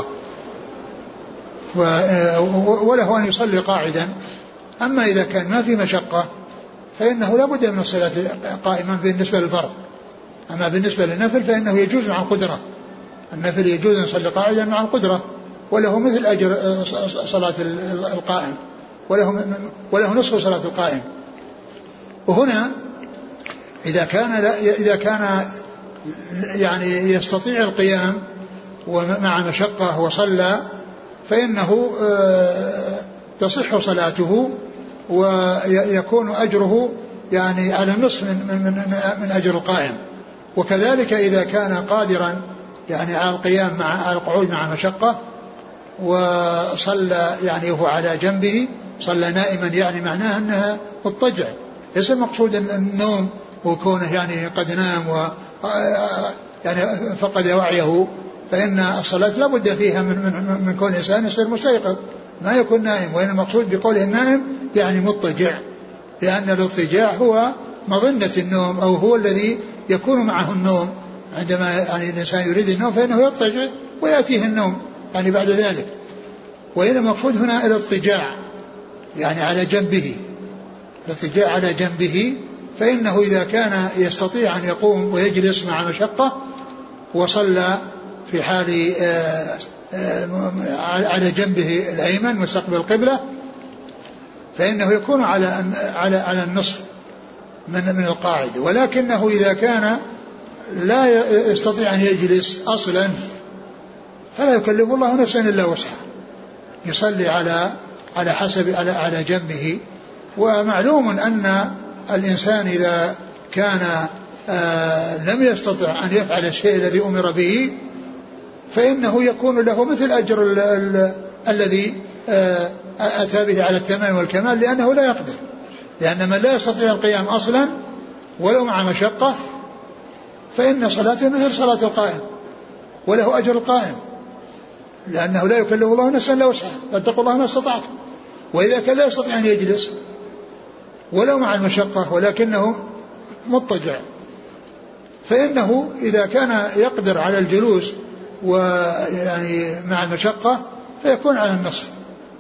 وله أن يصلي قاعدا. أما إذا كان ما في مشقة فإنه لا بد من الصلاة قائما بالنسبة للفرض. أما بالنسبة للنفل فإنه يجوز مع القدرة، النفل يجوز أن يصلي قاعدا مع القدرة، وله مثل أجر صلاة القائم، وله نصف صلاة القائم. وهنا إذا كان يعني يستطيع القيام ومع مشقة وصلى فإنه تصح صلاته ويكون أجره يعني على النصف من أجر القائم. وكذلك إذا كان قادرا يعني على القيام على القعود مع مشقة وصلى يعني هو على جنبه، صلى نائما، يعني معناه أنها مضطجع، ليس المقصود النوم وكونه يعني قد نام يعني فقد وعيه، فإن الصلاة لا بد فيها من كون إنسان يصير مستيقظ، ما يكون نائم. وإن المقصود بقوله النائم يعني مضطجع، لأن الاضطجاع هو مظنة النوم، أو هو الذي يكون معه النوم. عندما يعني الإنسان يريد النوم فإنه يضطجع ويأتيه النوم يعني بعد ذلك. وإن المقصود هنا الاضطجاع يعني على جنبه، الاضطجاع على جنبه، فإنه إذا كان يستطيع أن يقوم ويجلس مع مشقة وصلى في حال على جنبه الأيمن مستقبل القبلة فإنه يكون على النصف من القاعدة. ولكنه إذا كان لا يستطيع أن يجلس أصلا فلا يكلف الله نفسا إلا وسعها، يصلي على حسب على جنبه. ومعلوم أن الإنسان إذا كان لم يستطع أن يفعل الشيء الذي أمر به فإنه يكون له مثل أجر الذي أتى به على التمام والكمال، لأنه لا يقدر، لأن من لا يستطيع القيام أصلا ولو مع مشقة فإن صلاته مثل صلاة القائم وله أجر القائم، لأنه لا يكلف الله نفسا إلا وسعها، فاتقوا الله ما استطعتم. وإذا كان لا يستطيع أن يجلس ولو مع المشقة ولكنه مضطجع فإنه إذا كان يقدر على الجلوس ويعني مع المشقة فيكون على النصف.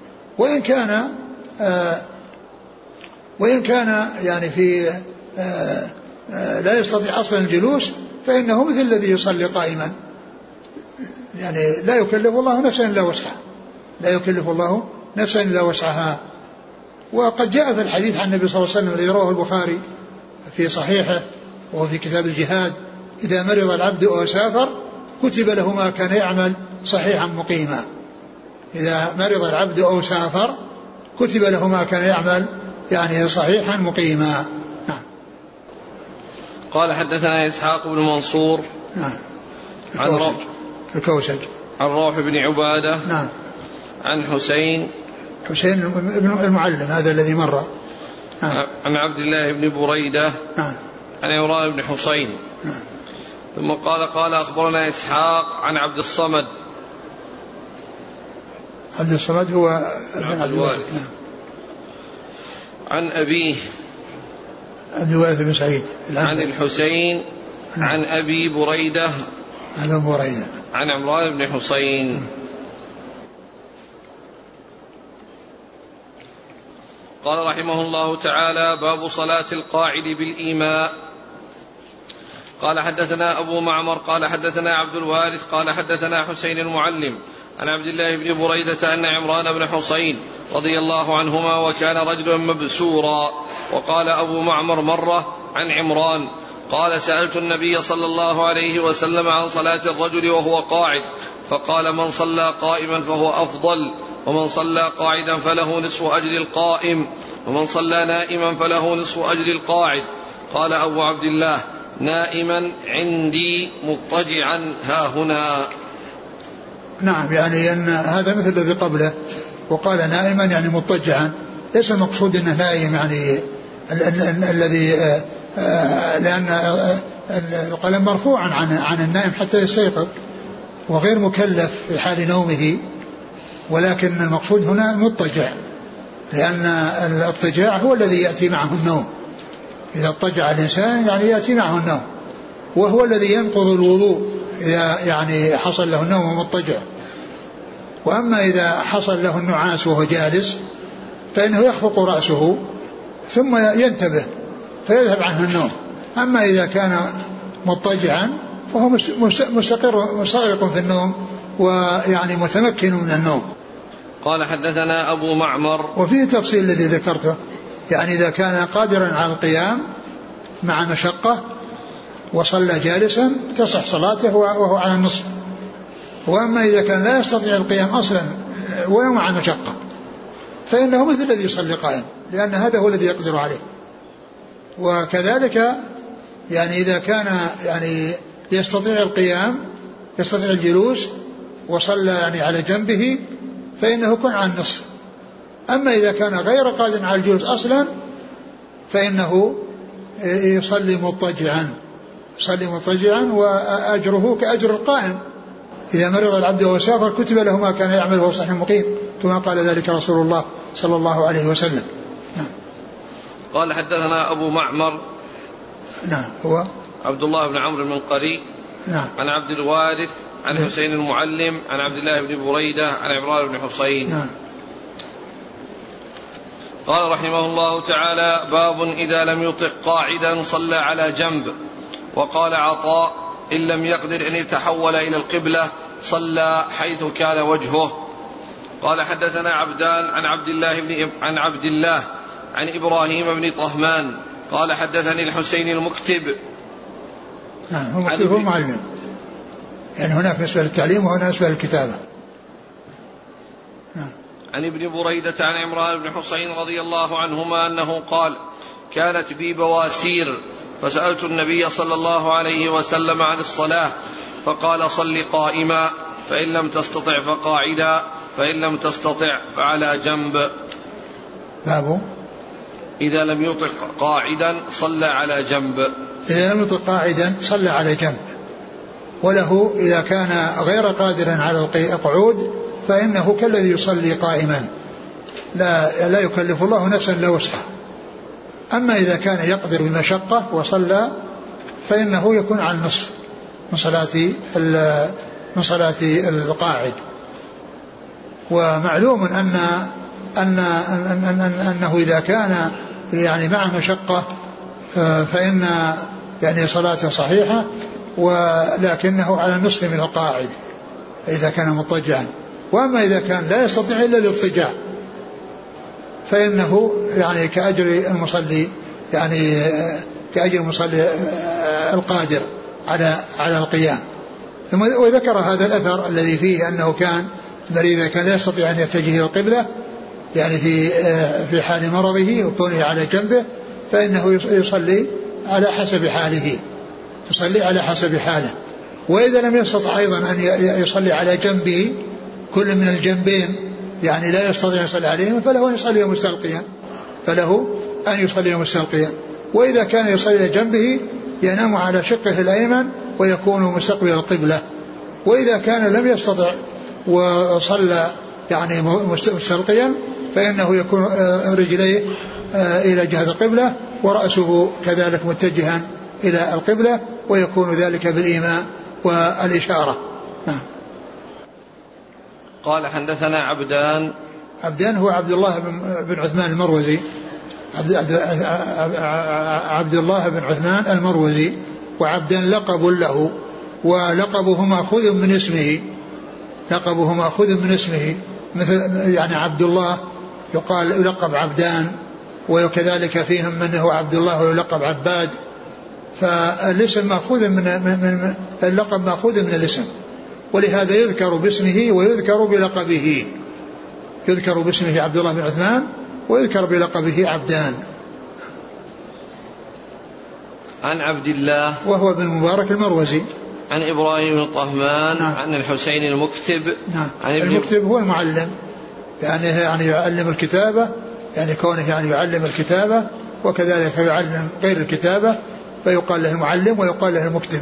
وإن كان يعني في لا يستطيع أصلا الجلوس فإنه مثل الذي يصلي قائما، يعني لا يكلف الله نفسا إلا وسعها، لا يكلف الله نفسا إلا وسعها. وقد جاء في الحديث عن النبي صلى الله عليه وسلم الذي رواه البخاري في صحيحه وهو في كتاب الجهاد: إذا مرض العبد أو سافر كتب له ما كان يعمل صحيحا مقيما. إذا مرض العبد أو سافر كتب له ما كان يعمل يعني صحيحا مقيما. نعم. قال حدثنا إسحاق بن منصور. نعم. الكوسج. عن روح بن عبادة. نعم. عن حسين حسين بن المعلم هذا الذي مر. عن عبد الله بن بريدة عن عمران بن حسين. ثم قال أخبرنا إسحاق عن عبد الصمد. عبد الصمد هو ابن عبد الوارث. عن أبيه عبد الوارث بن سعيد عن الحسين عن أبي بريدة عن عمران بن حسين. قال رحمه الله تعالى: باب صلاة القاعد بالإيماء. قال حدثنا أبو معمر قال حدثنا عبد الوارث قال حدثنا حسين المعلم عن عبد الله بن بريدة أن عمران بن حسين رضي الله عنهما وكان رجلا مبسورا. وقال أبو معمر مرة عن عمران قال: سألت النبي صلى الله عليه وسلم عن صلاة الرجل وهو قاعد، فقال: من صلى قائما فهو أفضل، ومن صلى قاعدا فله نصف أجر القائم، ومن صلى نائما فله نصف أجر القاعد. قال أبو عبد الله: نائما عندي مضطجعا هاهنا. نعم، يعني أن هذا مثل الذي قبله، وقال نائما يعني مضطجعا، ليس المقصود أنه نائم يعني الذي لأن القلم مرفوعا عن النائم حتى يستيقظ وغير مكلف في حال نومه، ولكن المقصود هنا مضطجع، لأن الاضطجاع هو الذي يأتي معه النوم. إذا اضطجع الإنسان يعني يأتي معه النوم، وهو الذي ينقض الوضوء إذا يعني حصل له النوم مضطجع. وأما إذا حصل له النعاس وهو جالس فإنه يخفق رأسه ثم ينتبه فيذهب عنه النوم. أما إذا كان مضطجعا فهو مستغرق في النوم ويعني متمكن من النوم. قال حدثنا أبو معمر. وفيه تفصيل الذي ذكرته، يعني إذا كان قادرا على القيام مع مشقة وصلى جالسا تصح صلاته وهو على النصف. وأما إذا كان لا يستطيع القيام أصلا ولو مع مشقة فإنه مثل الذي يصلي قائم، لأن هذا هو الذي يقدر عليه. وكذلك يعني إذا كان يعني يستطيع القيام، يستطيع الجلوس وصلى يعني على جنبه فإنه يكون على النصف. أما إذا كان غير قادر على الجلوس أصلا فإنه يصلي مضطجعا وأجره كأجر القائم. إذا مرض العبد وهو سافر كتب له ما كان يعمل وهو صحيح مقيم، كما قال ذلك رسول الله صلى الله عليه وسلم. نعم. قال حدثنا أبو معمر. نعم، هو عبد الله بن عمرو بن قري. نعم. عن عبد الوارث عن حسين المعلم عن عبد الله بن بريدة عن عمران بن حسين. نعم. قال رحمه الله تعالى: باب إذا لم يطق قاعدا صلى على جنب. وقال عطاء: إن لم يقدر أن يتحول إلى القبلة صلى حيث كان وجهه. قال حدثنا عبدان عن عبد الله عن إبراهيم بن طهمان قال حدثني الحسين المكتب. نعم، هو مكتب هو معلم، يعني هناك نسبة للتعليم وهنا نسبة للكتابة. نعم. عن ابن بريدة عن عمران بن حسين رضي الله عنهما أنه قال: كانت بي بواسير فسألت النبي صلى الله عليه وسلم عن الصلاة فقال: صل قائما، فإن لم تستطع فقاعدا، فإن لم تستطع فعلى جنب. باب إذا لم يطق قاعدا صلى على جنب. إذا لم يطق قاعدا صلى على جنب. وله إذا كان غير قادر على القعود فإنه كالذي يصلي قائما، لا يكلف الله نفسا لا وسعها. أما إذا كان يقدر بمشقة وصلى فإنه يكون على النصف من صلاة القاعد. ومعلوم أنه إذا كان يعني مع مشقة فإن يعني صلاته صحيحة، ولكنه على النصف من القاعد إذا كان مضطجعا. وأما إذا كان لا يستطيع إلا الاضطجاع فإنه يعني كأجر المصلي، يعني كأجر المصلي القادر على القيام. وذكر هذا الأثر الذي فيه أنه كان مريضا كان لا يستطيع أن يتجه إلى القبلة، يعني في حال مرضه وكونه على جنبه، فإنه يصلي على حسب حاله. وإذا لم يستطع أيضا أن يصلي على جنبه كل من الجنبين يعني لا يستطيع أن يصلي عليهم فله أن يصلي مستلقيا. وإذا كان يصلي إلى جنبه ينام على شقه الأيمن ويكون مستقبل القبلة. وإذا كان لم يستطع وصلى يعني مستلقيا فإنه يكون رجليه إلى جهة القبلة ورأسه كذلك متجها إلى القبلة، ويكون ذلك بالإيماء والإشارة. قال حدثنا عبدان هو عبد الله بن عثمان المروزي، عبد الله بن عثمان المروزي، وعبدان لقب له، ولقبه مأخوذ من اسمه مثل يعني عبد الله يلقب عبدان، وكذلك فيهم من هو عبد الله ويلقب عباد، فالاسم مأخوذ من اللقب مأخوذ من الاسم، ولهذا يذكر باسمه ويذكر بلقبه، يذكر باسمه عبد الله بن عثمان ويذكر بلقبه عبدان. عن عبد الله وهو بن المبارك المروزي. عن إبراهيم الطهمان. عن الحسين المكتب. المكتب هو المعلم، يعني يعلم الكتابة، يعني كونه يعني يعلم الكتابة وكذلك يعلم غير الكتابة، فيقال له المعلم ويقال له المكتب.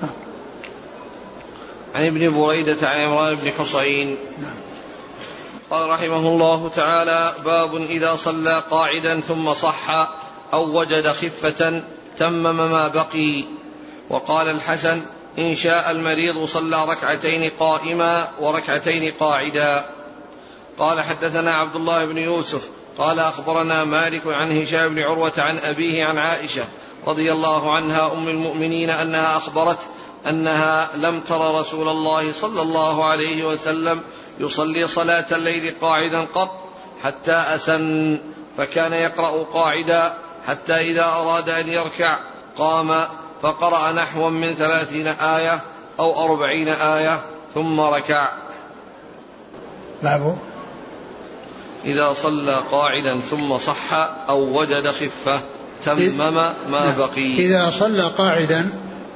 عن ابن بريدة عن عمران بن حصين. قال رحمه الله تعالى: باب إذا صلى قاعدا ثم صح أو وجد خفة تمم ما بقي. وقال الحسن: إن شاء المريض صلى ركعتين قائما وركعتين قاعدا. قال حدثنا عبد الله بن يوسف قال أخبرنا مالك عن هشام بن عروة عن أبيه عن عائشة رضي الله عنها أم المؤمنين أنها أخبرت أنها لم تر رسول الله صلى الله عليه وسلم يصلي صلاة الليل قاعدا قط حتى أسن، فكان يقرأ قاعدا حتى إذا أراد أن يركع قام فقرأ نحوا من 30 آية أو 40 آية ثم ركع. باب إذا صلى قاعدا ثم صح أو وجد خفة تمم ما بقي. إذا صلى قاعدا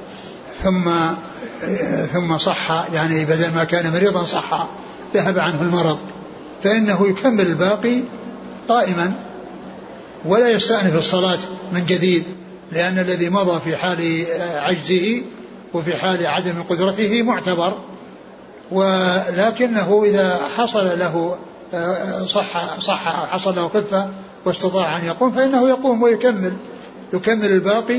ثم صح، يعني بدل ما كان مريضا صح ذهب عنه المرض، فإنه يكمل الباقي قائما ولا يستأنف الصلاة من جديد، لأن الذي مضى في حال عجزه وفي حال عدم قدرته معتبر، ولكنه إذا حصل له صح أو حصل له خفة واستطاع أن يقوم فإنه يقوم يكمل الباقي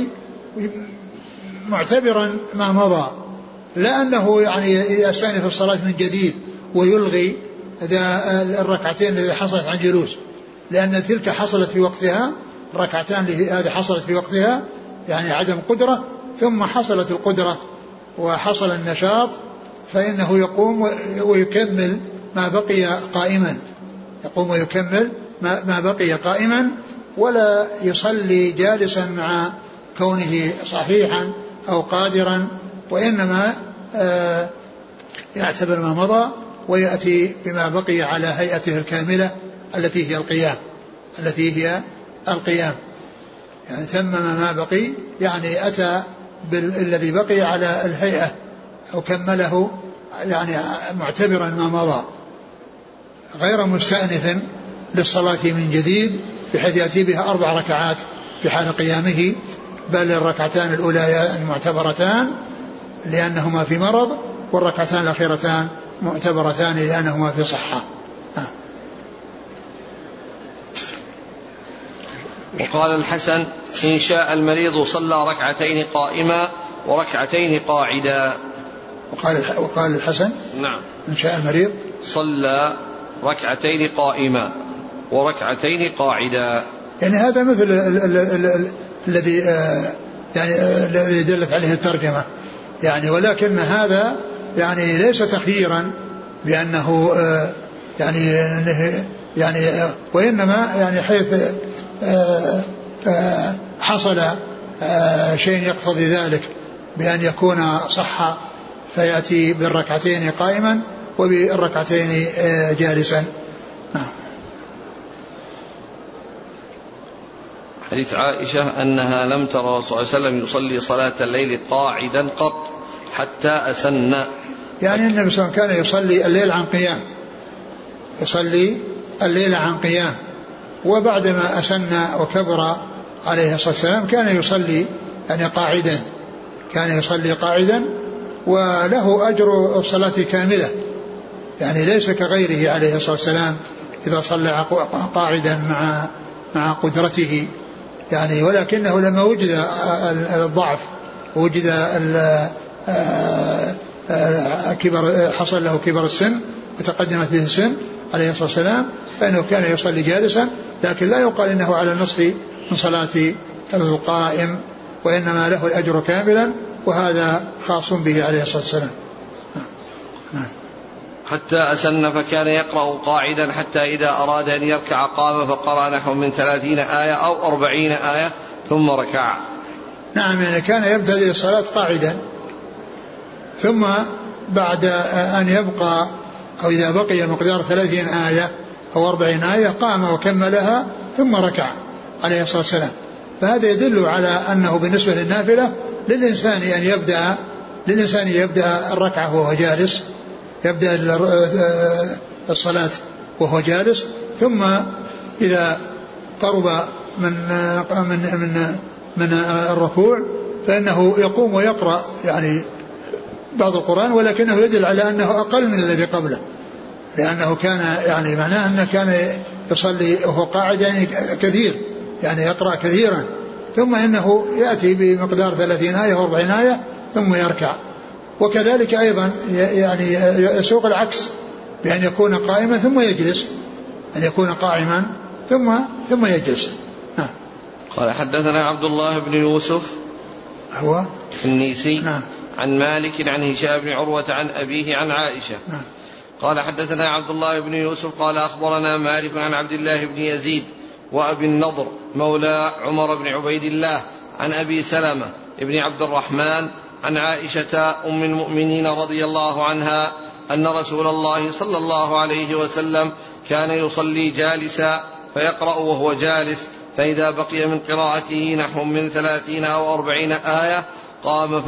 معتبرا ما مضى، لأنه يعني يستأنف الصلاة من جديد ويلغي الركعتين التي حصلت عن جلوس، لأن تلك حصلت في وقتها، الركعتان هذه حصلت في وقتها يعني عدم قدرة، ثم حصلت القدرة وحصل النشاط، فإنه يقوم ويكمل ما بقي قائما، يقوم ويكمل ما بقي قائما، ولا يصلي جالسا مع كونه صحيحا أو قادرا، وإنما يعتبر ما مضى ويأتي بما بقي على هيئته الكاملة التي هي القيام، يعني تمم ما بقي، يعني أتى بالذي بقي على الهيئة أو كمله، يعني معتبرا ما مضى غير مستأنف للصلاة من جديد بحيث يأتي بها 4 ركعات في حال قيامه، بل الركعتان الأولى معتبرتان لأنهما في مرض، والركعتان الأخيرتان معتبرتان لأنهما في صحة. وقال الحسن: إن شاء المريض صلى ركعتين قائما وركعتين قاعدا. وقال الحسن: نعم، إن شاء المريض صلى ركعتين قائما وركعتين قاعدا. يعني هذا مثل الذي يعني الذي دلت عليه الترجمة، يعني ولكن هذا يعني ليس تخييرا بأنه يعني وإنما يعني حيث حصل شيء يقتضي ذلك بأن يكون صح فيأتي بالركعتين قائما وبالركعتين جالسا. حديث عائشة أنها لم ترى رسول الله صلى الله عليه وسلم يصلي صلاة الليل قاعدا قط حتى أسن، يعني النبي صلى الله عليه وسلم كان يصلي الليل عن قيام، يصلي الليل عن قيام. وبعدما أسن وكبر عليه الصلاة والسلام كان يصلي يعني قاعدا، كان يصلي قاعدا، وله أجر الصلاة كاملة، يعني ليس كغيره عليه الصلاة والسلام إذا صلى قاعدا مع قدرته يعني. ولكنه لما وجد الضعف ووجد حصل له كبر السن وتقدمت به السن عليه الصلاة والسلام، فإنه كان يصلي جالسا، لكن لا يقال إنه على النصف من صلاة القائم، وإنما له الأجر كاملا، وهذا خاص به عليه الصلاة والسلام. حتى أسن فكان يقرأ قاعدا حتى إذا أراد أن يركع قام فقرأ نحو من 30 آية أو 40 آية ثم ركع. نعم، يعني كان يبتدئ الصلاة قاعدا، ثم بعد أن يبقى أو إذا بقي مقدار 30 آية أو 40 آية قام وكملها ثم ركع عليه الصلاة والسلام. فهذا يدل على أنه بالنسبة للنافلة للإنسان يبدأ الركعة وهو جالس، يبدأ الصلاة وهو جالس، ثم إذا قرب من الركوع فإنه يقوم ويقرأ يعني بعض القرآن، ولكنه يدل على أنه أقل من الذي قبله، لأنه كان يعني معناه أنه كان يصلي وهو قاعد يعني كثير، يعني يقرأ كثيرا، ثم إنه يأتي بمقدار 30 آية و 40 آية ثم يركع. وكذلك أيضا يعني يسوق العكس، بأن يكون قائما ثم يجلس، أن يكون قائما ثم يجلس. قال حدثنا عبد الله بن يوسف هو النيسي عن مالك عن هشام بن عروة عن أبيه عن عائشة. قال حدثنا عبد الله بن يوسف قال أخبرنا مالك عن عبد الله بن يزيد وأبي النضر مولى عمر بن عبيد الله عن أبي سلمة ابن عبد الرحمن عن عائشة أم المؤمنين رضي الله عنها أن رسول الله صلى الله عليه وسلم كان يصلي جالسا فيقرأ وهو جالس، فإذا بقي من قراءته نحو من 30 أو 40 آية قام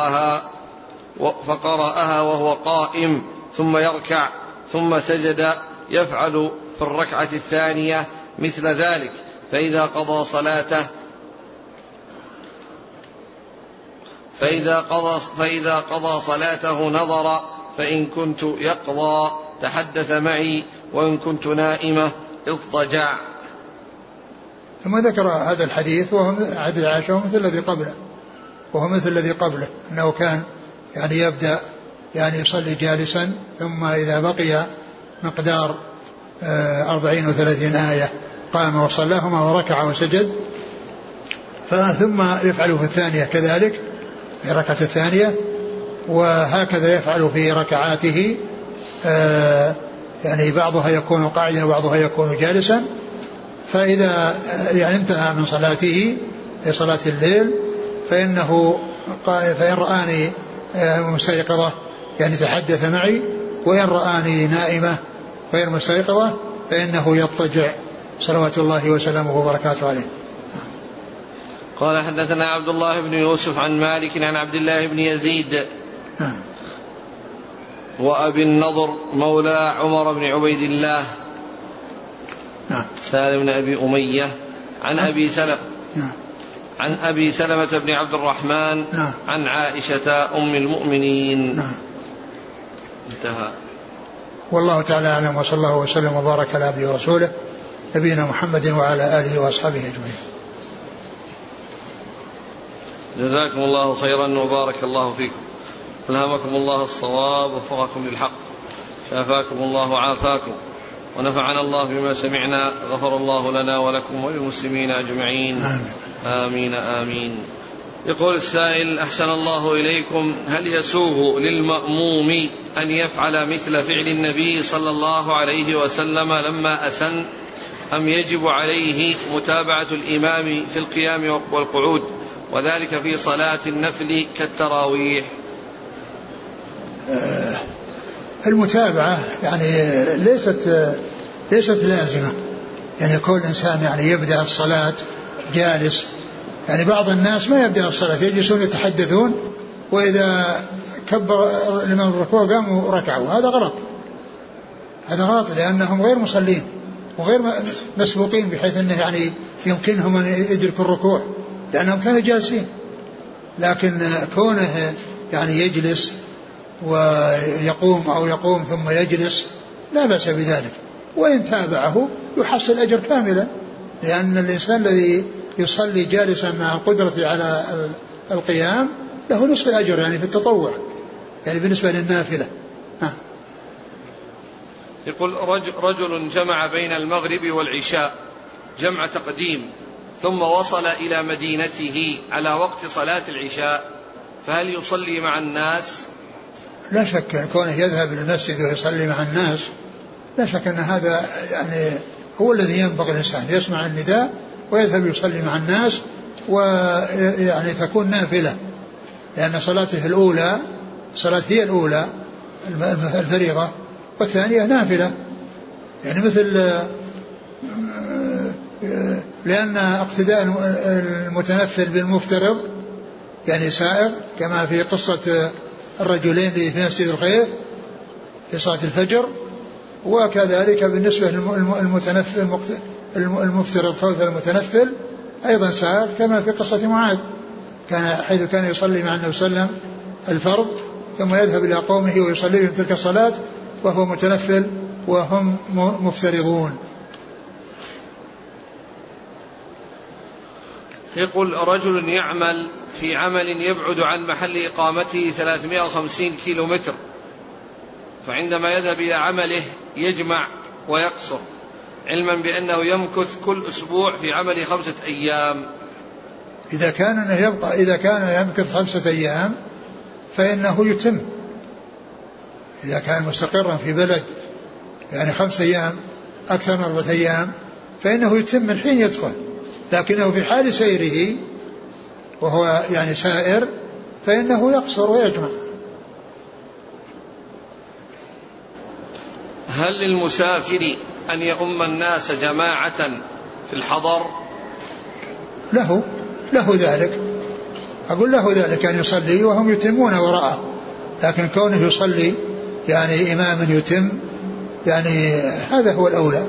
فقرأها وهو قائم ثم يركع ثم سجد، يفعل في الركعة الثانية مثل ذلك، فإذا قضى صلاته نظر فإن كنت يقضى تحدث معي وإن كنت نائمة اضطجع. ثم ذكر هذا الحديث وهو حديث عائشة وهو مثل الذي قبله أنه كان يعني يبدأ يعني يصلي جالسا، ثم إذا بقي مقدار 40 و 30 آية قام وصلاهما وركع وسجد، ثم يفعل في الثانية كذلك في الركعة الثانية، وهكذا يفعل في ركعاته، يعني بعضها يكون قاعدا وبعضها يكون جالسا. فإذا يعني انتهى من صلاته في صلاة الليل فإن رآني مستيقظة يعني تحدث معي، وإن رآني نائمة غير مستيقظة فإنه يضطجع صلوات الله وسلامه وبركاته عليه. قال حدثنا عبد الله بن يوسف عن مالك عن عبد الله بن يزيد وأبي النضر مولى عمر بن عبيد الله سالم بن أبي أمية عن أبي سلمة بن عبد الرحمن عن عائشة أم المؤمنين. انتهى. والله تعالى أعلم، وصلى الله وسلم وبارك على عبده ورسوله نبينا محمد وعلى آله وأصحابه أجمعين. جزاكم الله خيرا وبارك الله فيكم، ألهمكم الله الصواب ووفقكم للحق، شافاكم الله وعافاكم، ونفعنا الله بما سمعنا، غفر الله لنا ولكم وللمسلمين أجمعين. آمين آمين. يقول السائل: أحسن الله إليكم، هل يسوغ للمأموم أن يفعل مثل فعل النبي صلى الله عليه وسلم لما أسن، أم يجب عليه متابعة الإمام في القيام والقعود، وذلك في صلاة النفل كالتراويح؟ المتابعة يعني ليست لازمة، يعني كل إنسان يعني يبدأ الصلاة جالس، يعني بعض الناس ما يبدأ الصلاة يجلسون يتحدثون، وإذا كبر الإمام الركوع قاموا ركعوا، هذا هذا غلط لأنهم غير مصلين وغير مسبوقين بحيث أنه يعني يمكنهم أن يدركوا الركوع لأنهم كانوا جالسين. لكن كونه يعني يجلس ويقوم أو يقوم ثم يجلس لا بأس بذلك، وإن تابعه يحصل أجر كاملا، لأن الإنسان الذي يصلي جالسا مع القدرة على القيام له نصف الأجر يعني في التطوع، يعني بالنسبة للنافلة. يقول رجل جمع بين المغرب والعشاء جمع تقديم ثم وصل إلى مدينته على وقت صلاة العشاء، فهل يصلي مع الناس؟ لا شك كونه يذهب إلى المسجد ويصلي مع الناس لا شك أن هذا يعني هو الذي ينبغي الإنسان يسمع النداء ويذهب يصلي مع الناس، ويعني تكون نافلة، لأن صلاته الأولى صلاة هي الأولى الفريضة والثانية نافلة، يعني مثل لأن اقتداء المتنفل بالمفترض يعني سائغ، كما في قصة الرجلين في مسجد الخير في صلاة الفجر، وكذلك بالنسبة المفترض فوت المتنفل أيضا سائغ، كما في قصة معاذ حيث كان يصلي مع النبي صلى الله عليه وسلم الفرض ثم يذهب إلى قومه ويصلي بهم تلك الصلاة وهو متنفل وهم مفترضون. يقول رجل يعمل في عمل يبعد عن محل إقامته 350 كيلومتر، فعندما يذهب إلى عمله يجمع ويقصر، علما بأنه يمكث كل أسبوع في عمل 5 أيام. إذا كان يمكث 5 أيام فإنه يتم، إذا كان مستقرا في بلد يعني 5 أيام أكثر من 4 أيام فإنه يتم من حين يدخل، لكنه في حال سيره وهو يعني سائر فإنه يقصر ويجمع. هل للمسافر أن يؤم الناس جماعة في الحضر؟ له ذلك، أقول له ذلك أن يصلي وهم يتمون وراءه، لكن كونه يصلي يعني إماما يتم يعني هذا هو الأولى.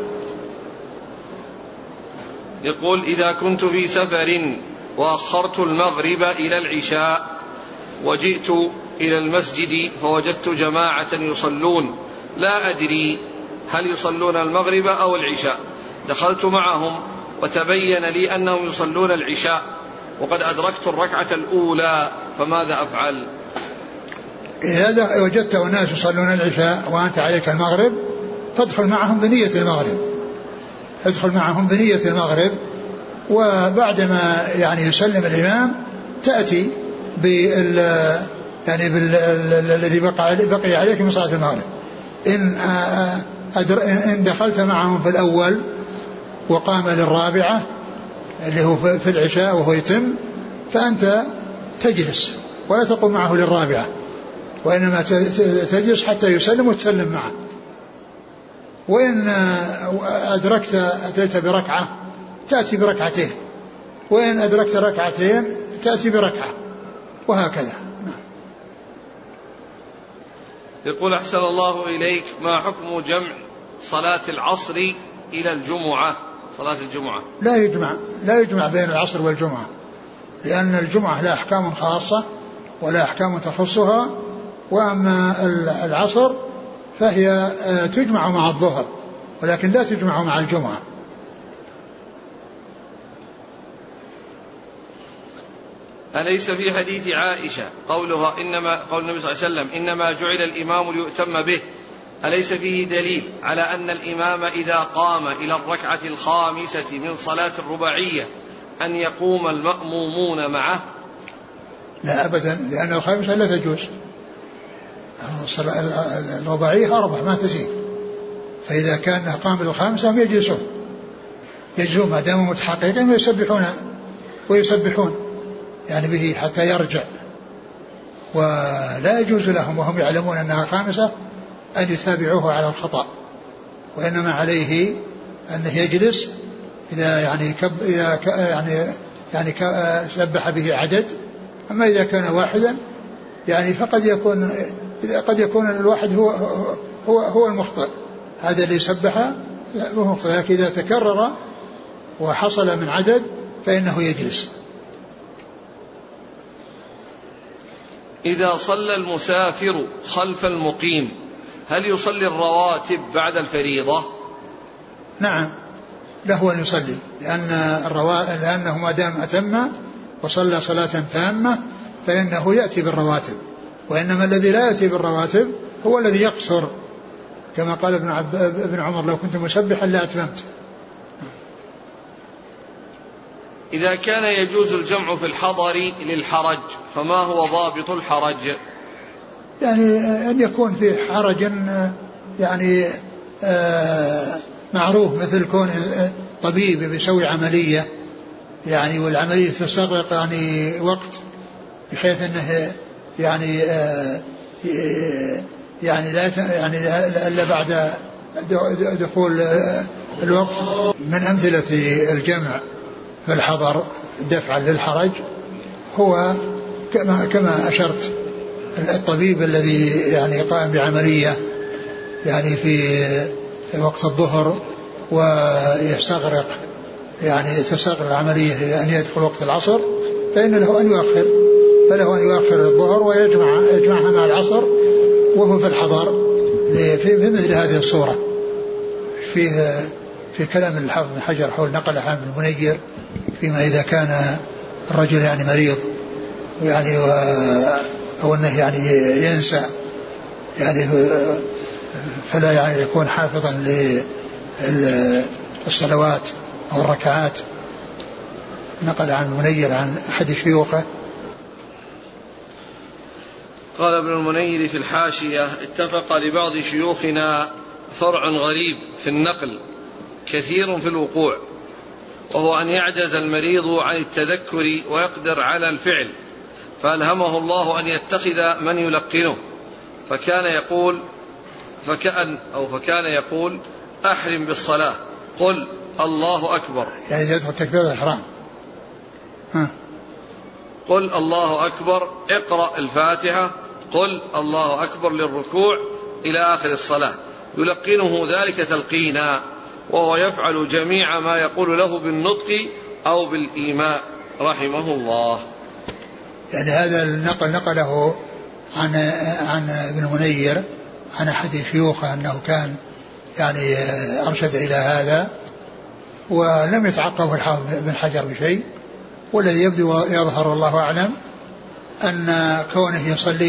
يقول إذا كنت في سفر وأخرت المغرب إلى العشاء وجئت إلى المسجد فوجدت جماعة يصلون لا أدري هل يصلون المغرب أو العشاء، دخلت معهم وتبين لي أنهم يصلون العشاء وقد أدركت الركعة الأولى، فماذا أفعل؟ إذا وجدت أناس يصلون العشاء وأنت عليك المغرب فادخل معهم بنية المغرب، وبعدما يعني يسلم الإمام تأتي الذي بقي عليك من صلاة المغرب. إن دخلت معهم في الأول وقام للرابعة اللي هو في العشاء وهو يتم فأنت تجلس ولا تقوم معه للرابعة، وإنما تجلس حتى يسلم وتسلم معه. وإن أتيت بركعة تأتي بركعتين، وإن أدركت ركعتين تأتي بركعة، وهكذا. يقول أحسن الله إليك، ما حكم جمع صلاة العصر إلى الجمعة؟ صلاة الجمعة لا يجمع بين العصر والجمعة، لأن الجمعة لا أحكام خاصة ولا أحكام تخصها، وأما العصر فهي تجمع مع الظهر ولكن لا تجمع مع الجمعة. أليس في حديث عائشة قول النبي صلى الله عليه وسلم إنما جعل الإمام ليؤتم به، أليس فيه دليل على أن الإمام إذا قام إلى الركعة الخامسة من صلاة الرباعية أن يقوم المأمومون معه؟ لا أبدا، لأن الخامسة لا تجوز، الرباعية 4 ما تزيد، فإذا كان قام للخامسة هم يجلسون ما داموا متحققين ويسبحون يعني به حتى يرجع، ولا يجوز لهم وهم يعلمون أنها خامسة أن يتابعوه على الخطأ، وإنما عليه أنه يجلس إذا سبح به عدد. أما إذا كان واحدا يعني فقد يكون الواحد هو المخطئ، هذا اللي سبح لكن إذا تكرر وحصل من عدد فإنه يجلس. إذا صلى المسافر خلف المقيم هل يصلي الرواتب بعد الفريضة؟ نعم له أن يصلي لأنه ما دام أتم وصلى صلاة تامة فإنه يأتي بالرواتب، وإنما الذي لا يأتي بالرواتب هو الذي يقصر، كما قال ابن عمر لو كنت مسبحا لا أتممت. إذا كان يجوز الجمع في الحضر للحرج فما هو ضابط الحرج؟ يعني أن يكون في حرج يعني معروف، مثل كون طبيب بيسوي عملية يعني والعملية تستغرق يعني وقت بحيث أنه يعني لا بعد دخول الوقت. من أمثلة الجمع في الحضر دفعا للحرج هو كما أشرت الطبيب الذي يعني قام بعملية يعني في وقت الظهر ويستغرق يعني تستغرق العملية أن يدخل وقت العصر فإن له أن يؤخر الظهر ويجمعها مع العصر وهو في الحضر في مثل هذه الصورة. في كلام الحافظ بن حجر حول نقل عن ابن المنير فيما إذا كان الرجل يعني مريض يعني أو أنه يعني ينسى يعني فلا يعني يكون حافظا للصلوات أو الركعات. نقل عن المنير عن أحد شيوخه قال ابن المنير في الحاشية: اتفق لبعض شيوخنا فرع غريب في النقل كثير في الوقوع، وهو أن يعجز المريض عن التذكر ويقدر على الفعل، فألهمه الله أن يتخذ من يلقنه، فكان يقول أحرم بالصلاة قل الله أكبر، يعني يدخل تكبيرة الإحرام قل الله أكبر، اقرأ الفاتحة، قل الله أكبر للركوع إلى آخر الصلاة، يلقنه ذلك تلقينا، وهو يفعل جميع ما يقول له بالنطق أو بالإيماء رحمه الله. يعني هذا النقل نقله عن ابن المنير عن أحد شيوخه أنه كان يعني أرشد إلى هذا، ولم يتعقبه الحافظ بن حجر بشيء، والذي يبدو يظهر الله أعلم أن كونه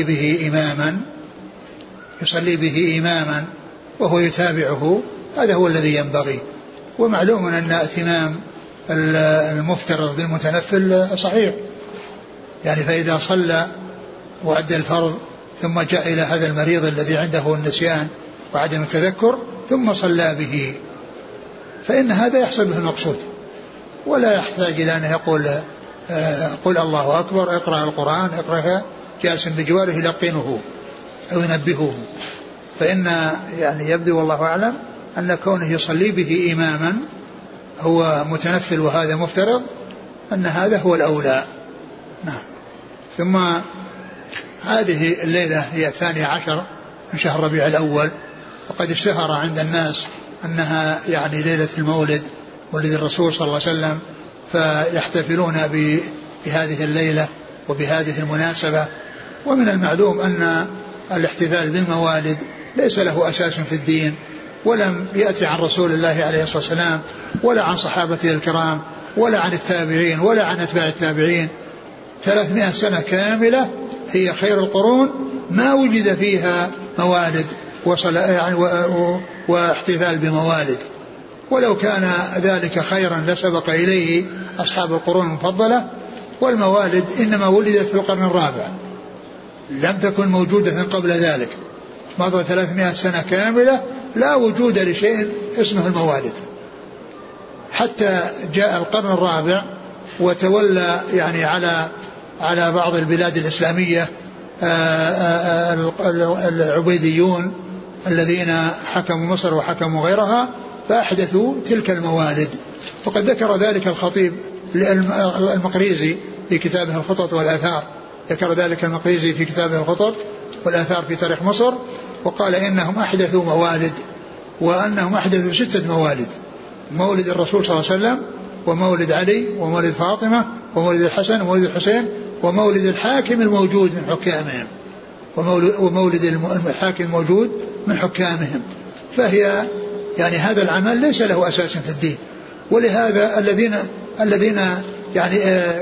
يصلي به إماما وهو يتابعه هذا هو الذي ينبغي. ومعلوم أن اتمام المفترض بالمتنفل صحيح، يعني فإذا صلى وأدى الفرض ثم جاء إلى هذا المريض الذي عنده النسيان وعدم التذكر ثم صلى به فإن هذا يحصل به المقصود، ولا يحتاج إلى أن يقول قل الله أكبر، اقرأ القرآن، اقرأها جالس بجواره يلقنه أو ينبهه. فإن يعني يبدو والله أعلم أن كونه يصلي به إماما هو متنفل وهذا مفترض، أن هذا هو الأولى. نعم. ثم هذه الليلة هي 12 من شهر ربيع الأول، وقد اشتهر عند الناس أنها يعني ليلة المولد ولد الرسول صلى الله عليه وسلم، فيحتفلون بهذه الليلة وبهذه المناسبة. ومن المعلوم أن الاحتفال بالموالد ليس له أساس في الدين، ولم يأتي عن رسول الله عليه الصلاة والسلام ولا عن صحابته الكرام ولا عن التابعين ولا عن أتباع التابعين. 300 سنة كاملة هي خير القرون ما وجد فيها موالد يعني واحتفال بموالد، ولو كان ذلك خيرا لسبق إليه أصحاب القرون المفضلة. والموالد إنما ولدت في القرن الرابع، لم تكن موجودة قبل ذلك. مضى 300 سنة كاملة لا وجود لشيء اسمه الموالد، حتى جاء القرن الرابع وتولى يعني على بعض البلاد الإسلامية العبيديون الذين حكموا مصر وحكموا غيرها، فأحدثوا تلك الموالد. وقد ذكر ذلك الخطيب المقريزي في كتابه الخطط والآثار، ذكر ذلك المقريزي في كتابه الخطط والآثار في تاريخ مصر، وقال إنهم أحدثوا موالد وأنهم أحدثوا 6 موالد: مولد الرسول صلى الله عليه وسلم، ومولد علي، ومولد فاطمة، ومولد الحسن، ومولد الحسين، ومولد الحاكم الموجود من حكامهم، ومولد الحاكم الموجود من حكامهم. فهي يعني هذا العمل ليس له أساس في الدين. ولهذا الذين يعني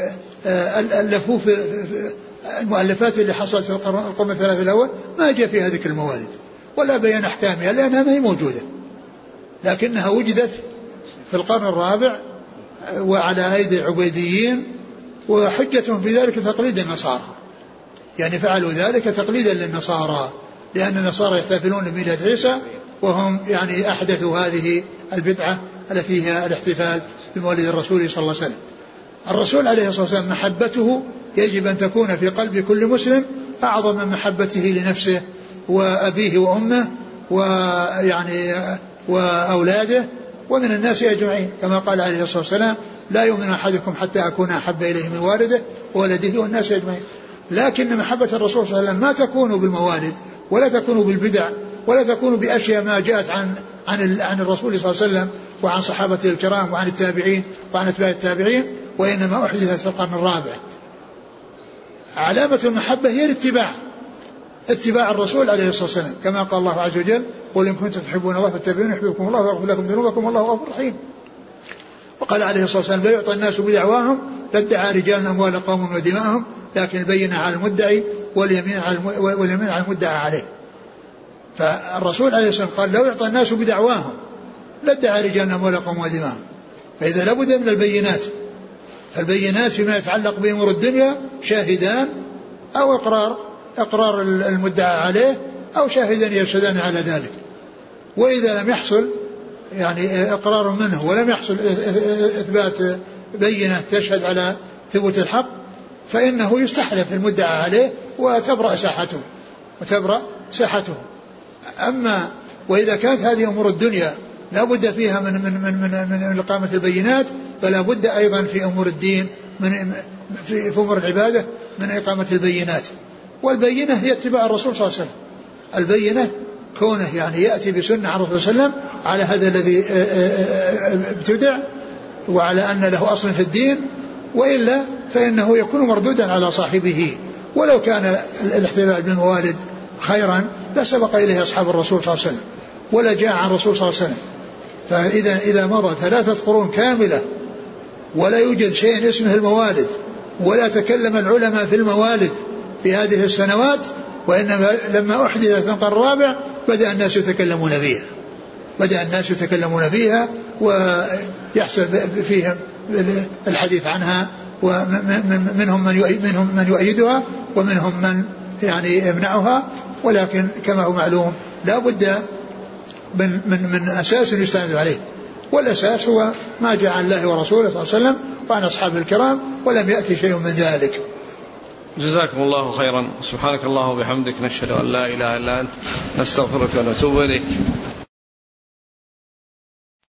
ألفوا في المؤلفات اللي حصلت في القرن الثلاث الأول ما جاء فيها ذكر الموالد ولا بيان أحكامها لأنها ما هي موجودة، لكنها وجدت في القرن الرابع وعلى أيدي عبيديين، وحجتهم في ذلك تقليد النصارى، يعني فعلوا ذلك تقليدا للنصارى، لأن النصارى يحتفلون بميلاد عيسى وهم يعني أحدثوا هذه البدعة التي هي الاحتفال بمولد الرسول صلى الله عليه وسلم. الرسول عليه الصلاة والسلام محبته يجب أن تكون في قلب كل مسلم أعظم من محبته لنفسه وأبيه وأمه ويعني وأولاده ومن الناس أجمعين، كما قال عليه الصلاة والسلام: لا يؤمن أحدكم حتى أكون أحب إليه من والده وولده والناس أجمعين. لكن محبة الرسول صلى الله عليه وسلم ما تكون بالموالد ولا تكون بالبدع ولا تكون بأشياء ما جاءت عن الرسول صلى الله عليه وسلم وعن صحابته الكرام وعن التابعين وعن أتباع التابعين، وإنما أحدثت في القرن الرابع. علامة المحبة هي اتباع الرسول عليه الصلاة والسلام، كما قال الله عز وجل: قل إن كنتم تحبون الله فاتبعوني يحببكم الله ويغفر لكم ذنوبكم والله غفور رحيم. وقال عليه الصلاة والسلام: لا يعطى الناس بدعواهم لادعى رجال أموال قوم ودماءهم لكن البينة على المدعي واليمين على المدعى عليه. فالرسول عليه الصلاة والسلام قال: لو يعطى الناس بدعواهم لادعى رجال أموال قوم ودماءهم. فإذا لابد من البينات، فالبينات فيما يتعلق بأمور الدنيا شاهدان أو إقرار المدعى عليه أو شاهدان يرشدان على ذلك. وإذا لم يحصل يعني إقرار منه ولم يحصل إثبات بينة تشهد على ثبوت الحق فإنه يستحلف المدعى عليه وتبرأ ساحته. أما وإذا كانت هذه أمور الدنيا لا بد فيها من إقامة البينات، فلا بد أيضا في أمور الدين في أمور العبادة من إقامة البينات. والبينة هي اتباع الرسول صلى الله عليه وسلم. البينة كونه يعني يأتي بسنة عن الرسول صلى الله عليه وسلم على هذا الذي ابتدع وعلى أن له أصل في الدين، وإلا فإنه يكون مردودا على صاحبه. ولو كان الاحتفال بالموالد خيرا لسبق إليه أصحاب الرسول صلى الله عليه وسلم ولا جاء عن الرسول صلى الله عليه وسلم. فإذا مضى 3 قرون كاملة ولا يوجد شيء اسمه الموالد ولا تكلم العلماء في الموالد في هذه السنوات، وإنما لما أحدثت في القرن الرابع بدأ الناس يتكلمون فيها ويحصل فيهم الحديث عنها، ومنهم من يؤيدها ومنهم من يعني يمنعها. ولكن كما هو معلوم لا بد من أساس يستند عليه، والأساس هو ما جاء عن الله ورسوله صلى الله عليه وسلم وعن أصحابه الكرام، ولم يأتي شيء من ذلك. جزاكم الله خيرا. سبحانك الله وبحمدك، نشهد أن لا إله إلا أنت، نستغفرك ونتوب إليك.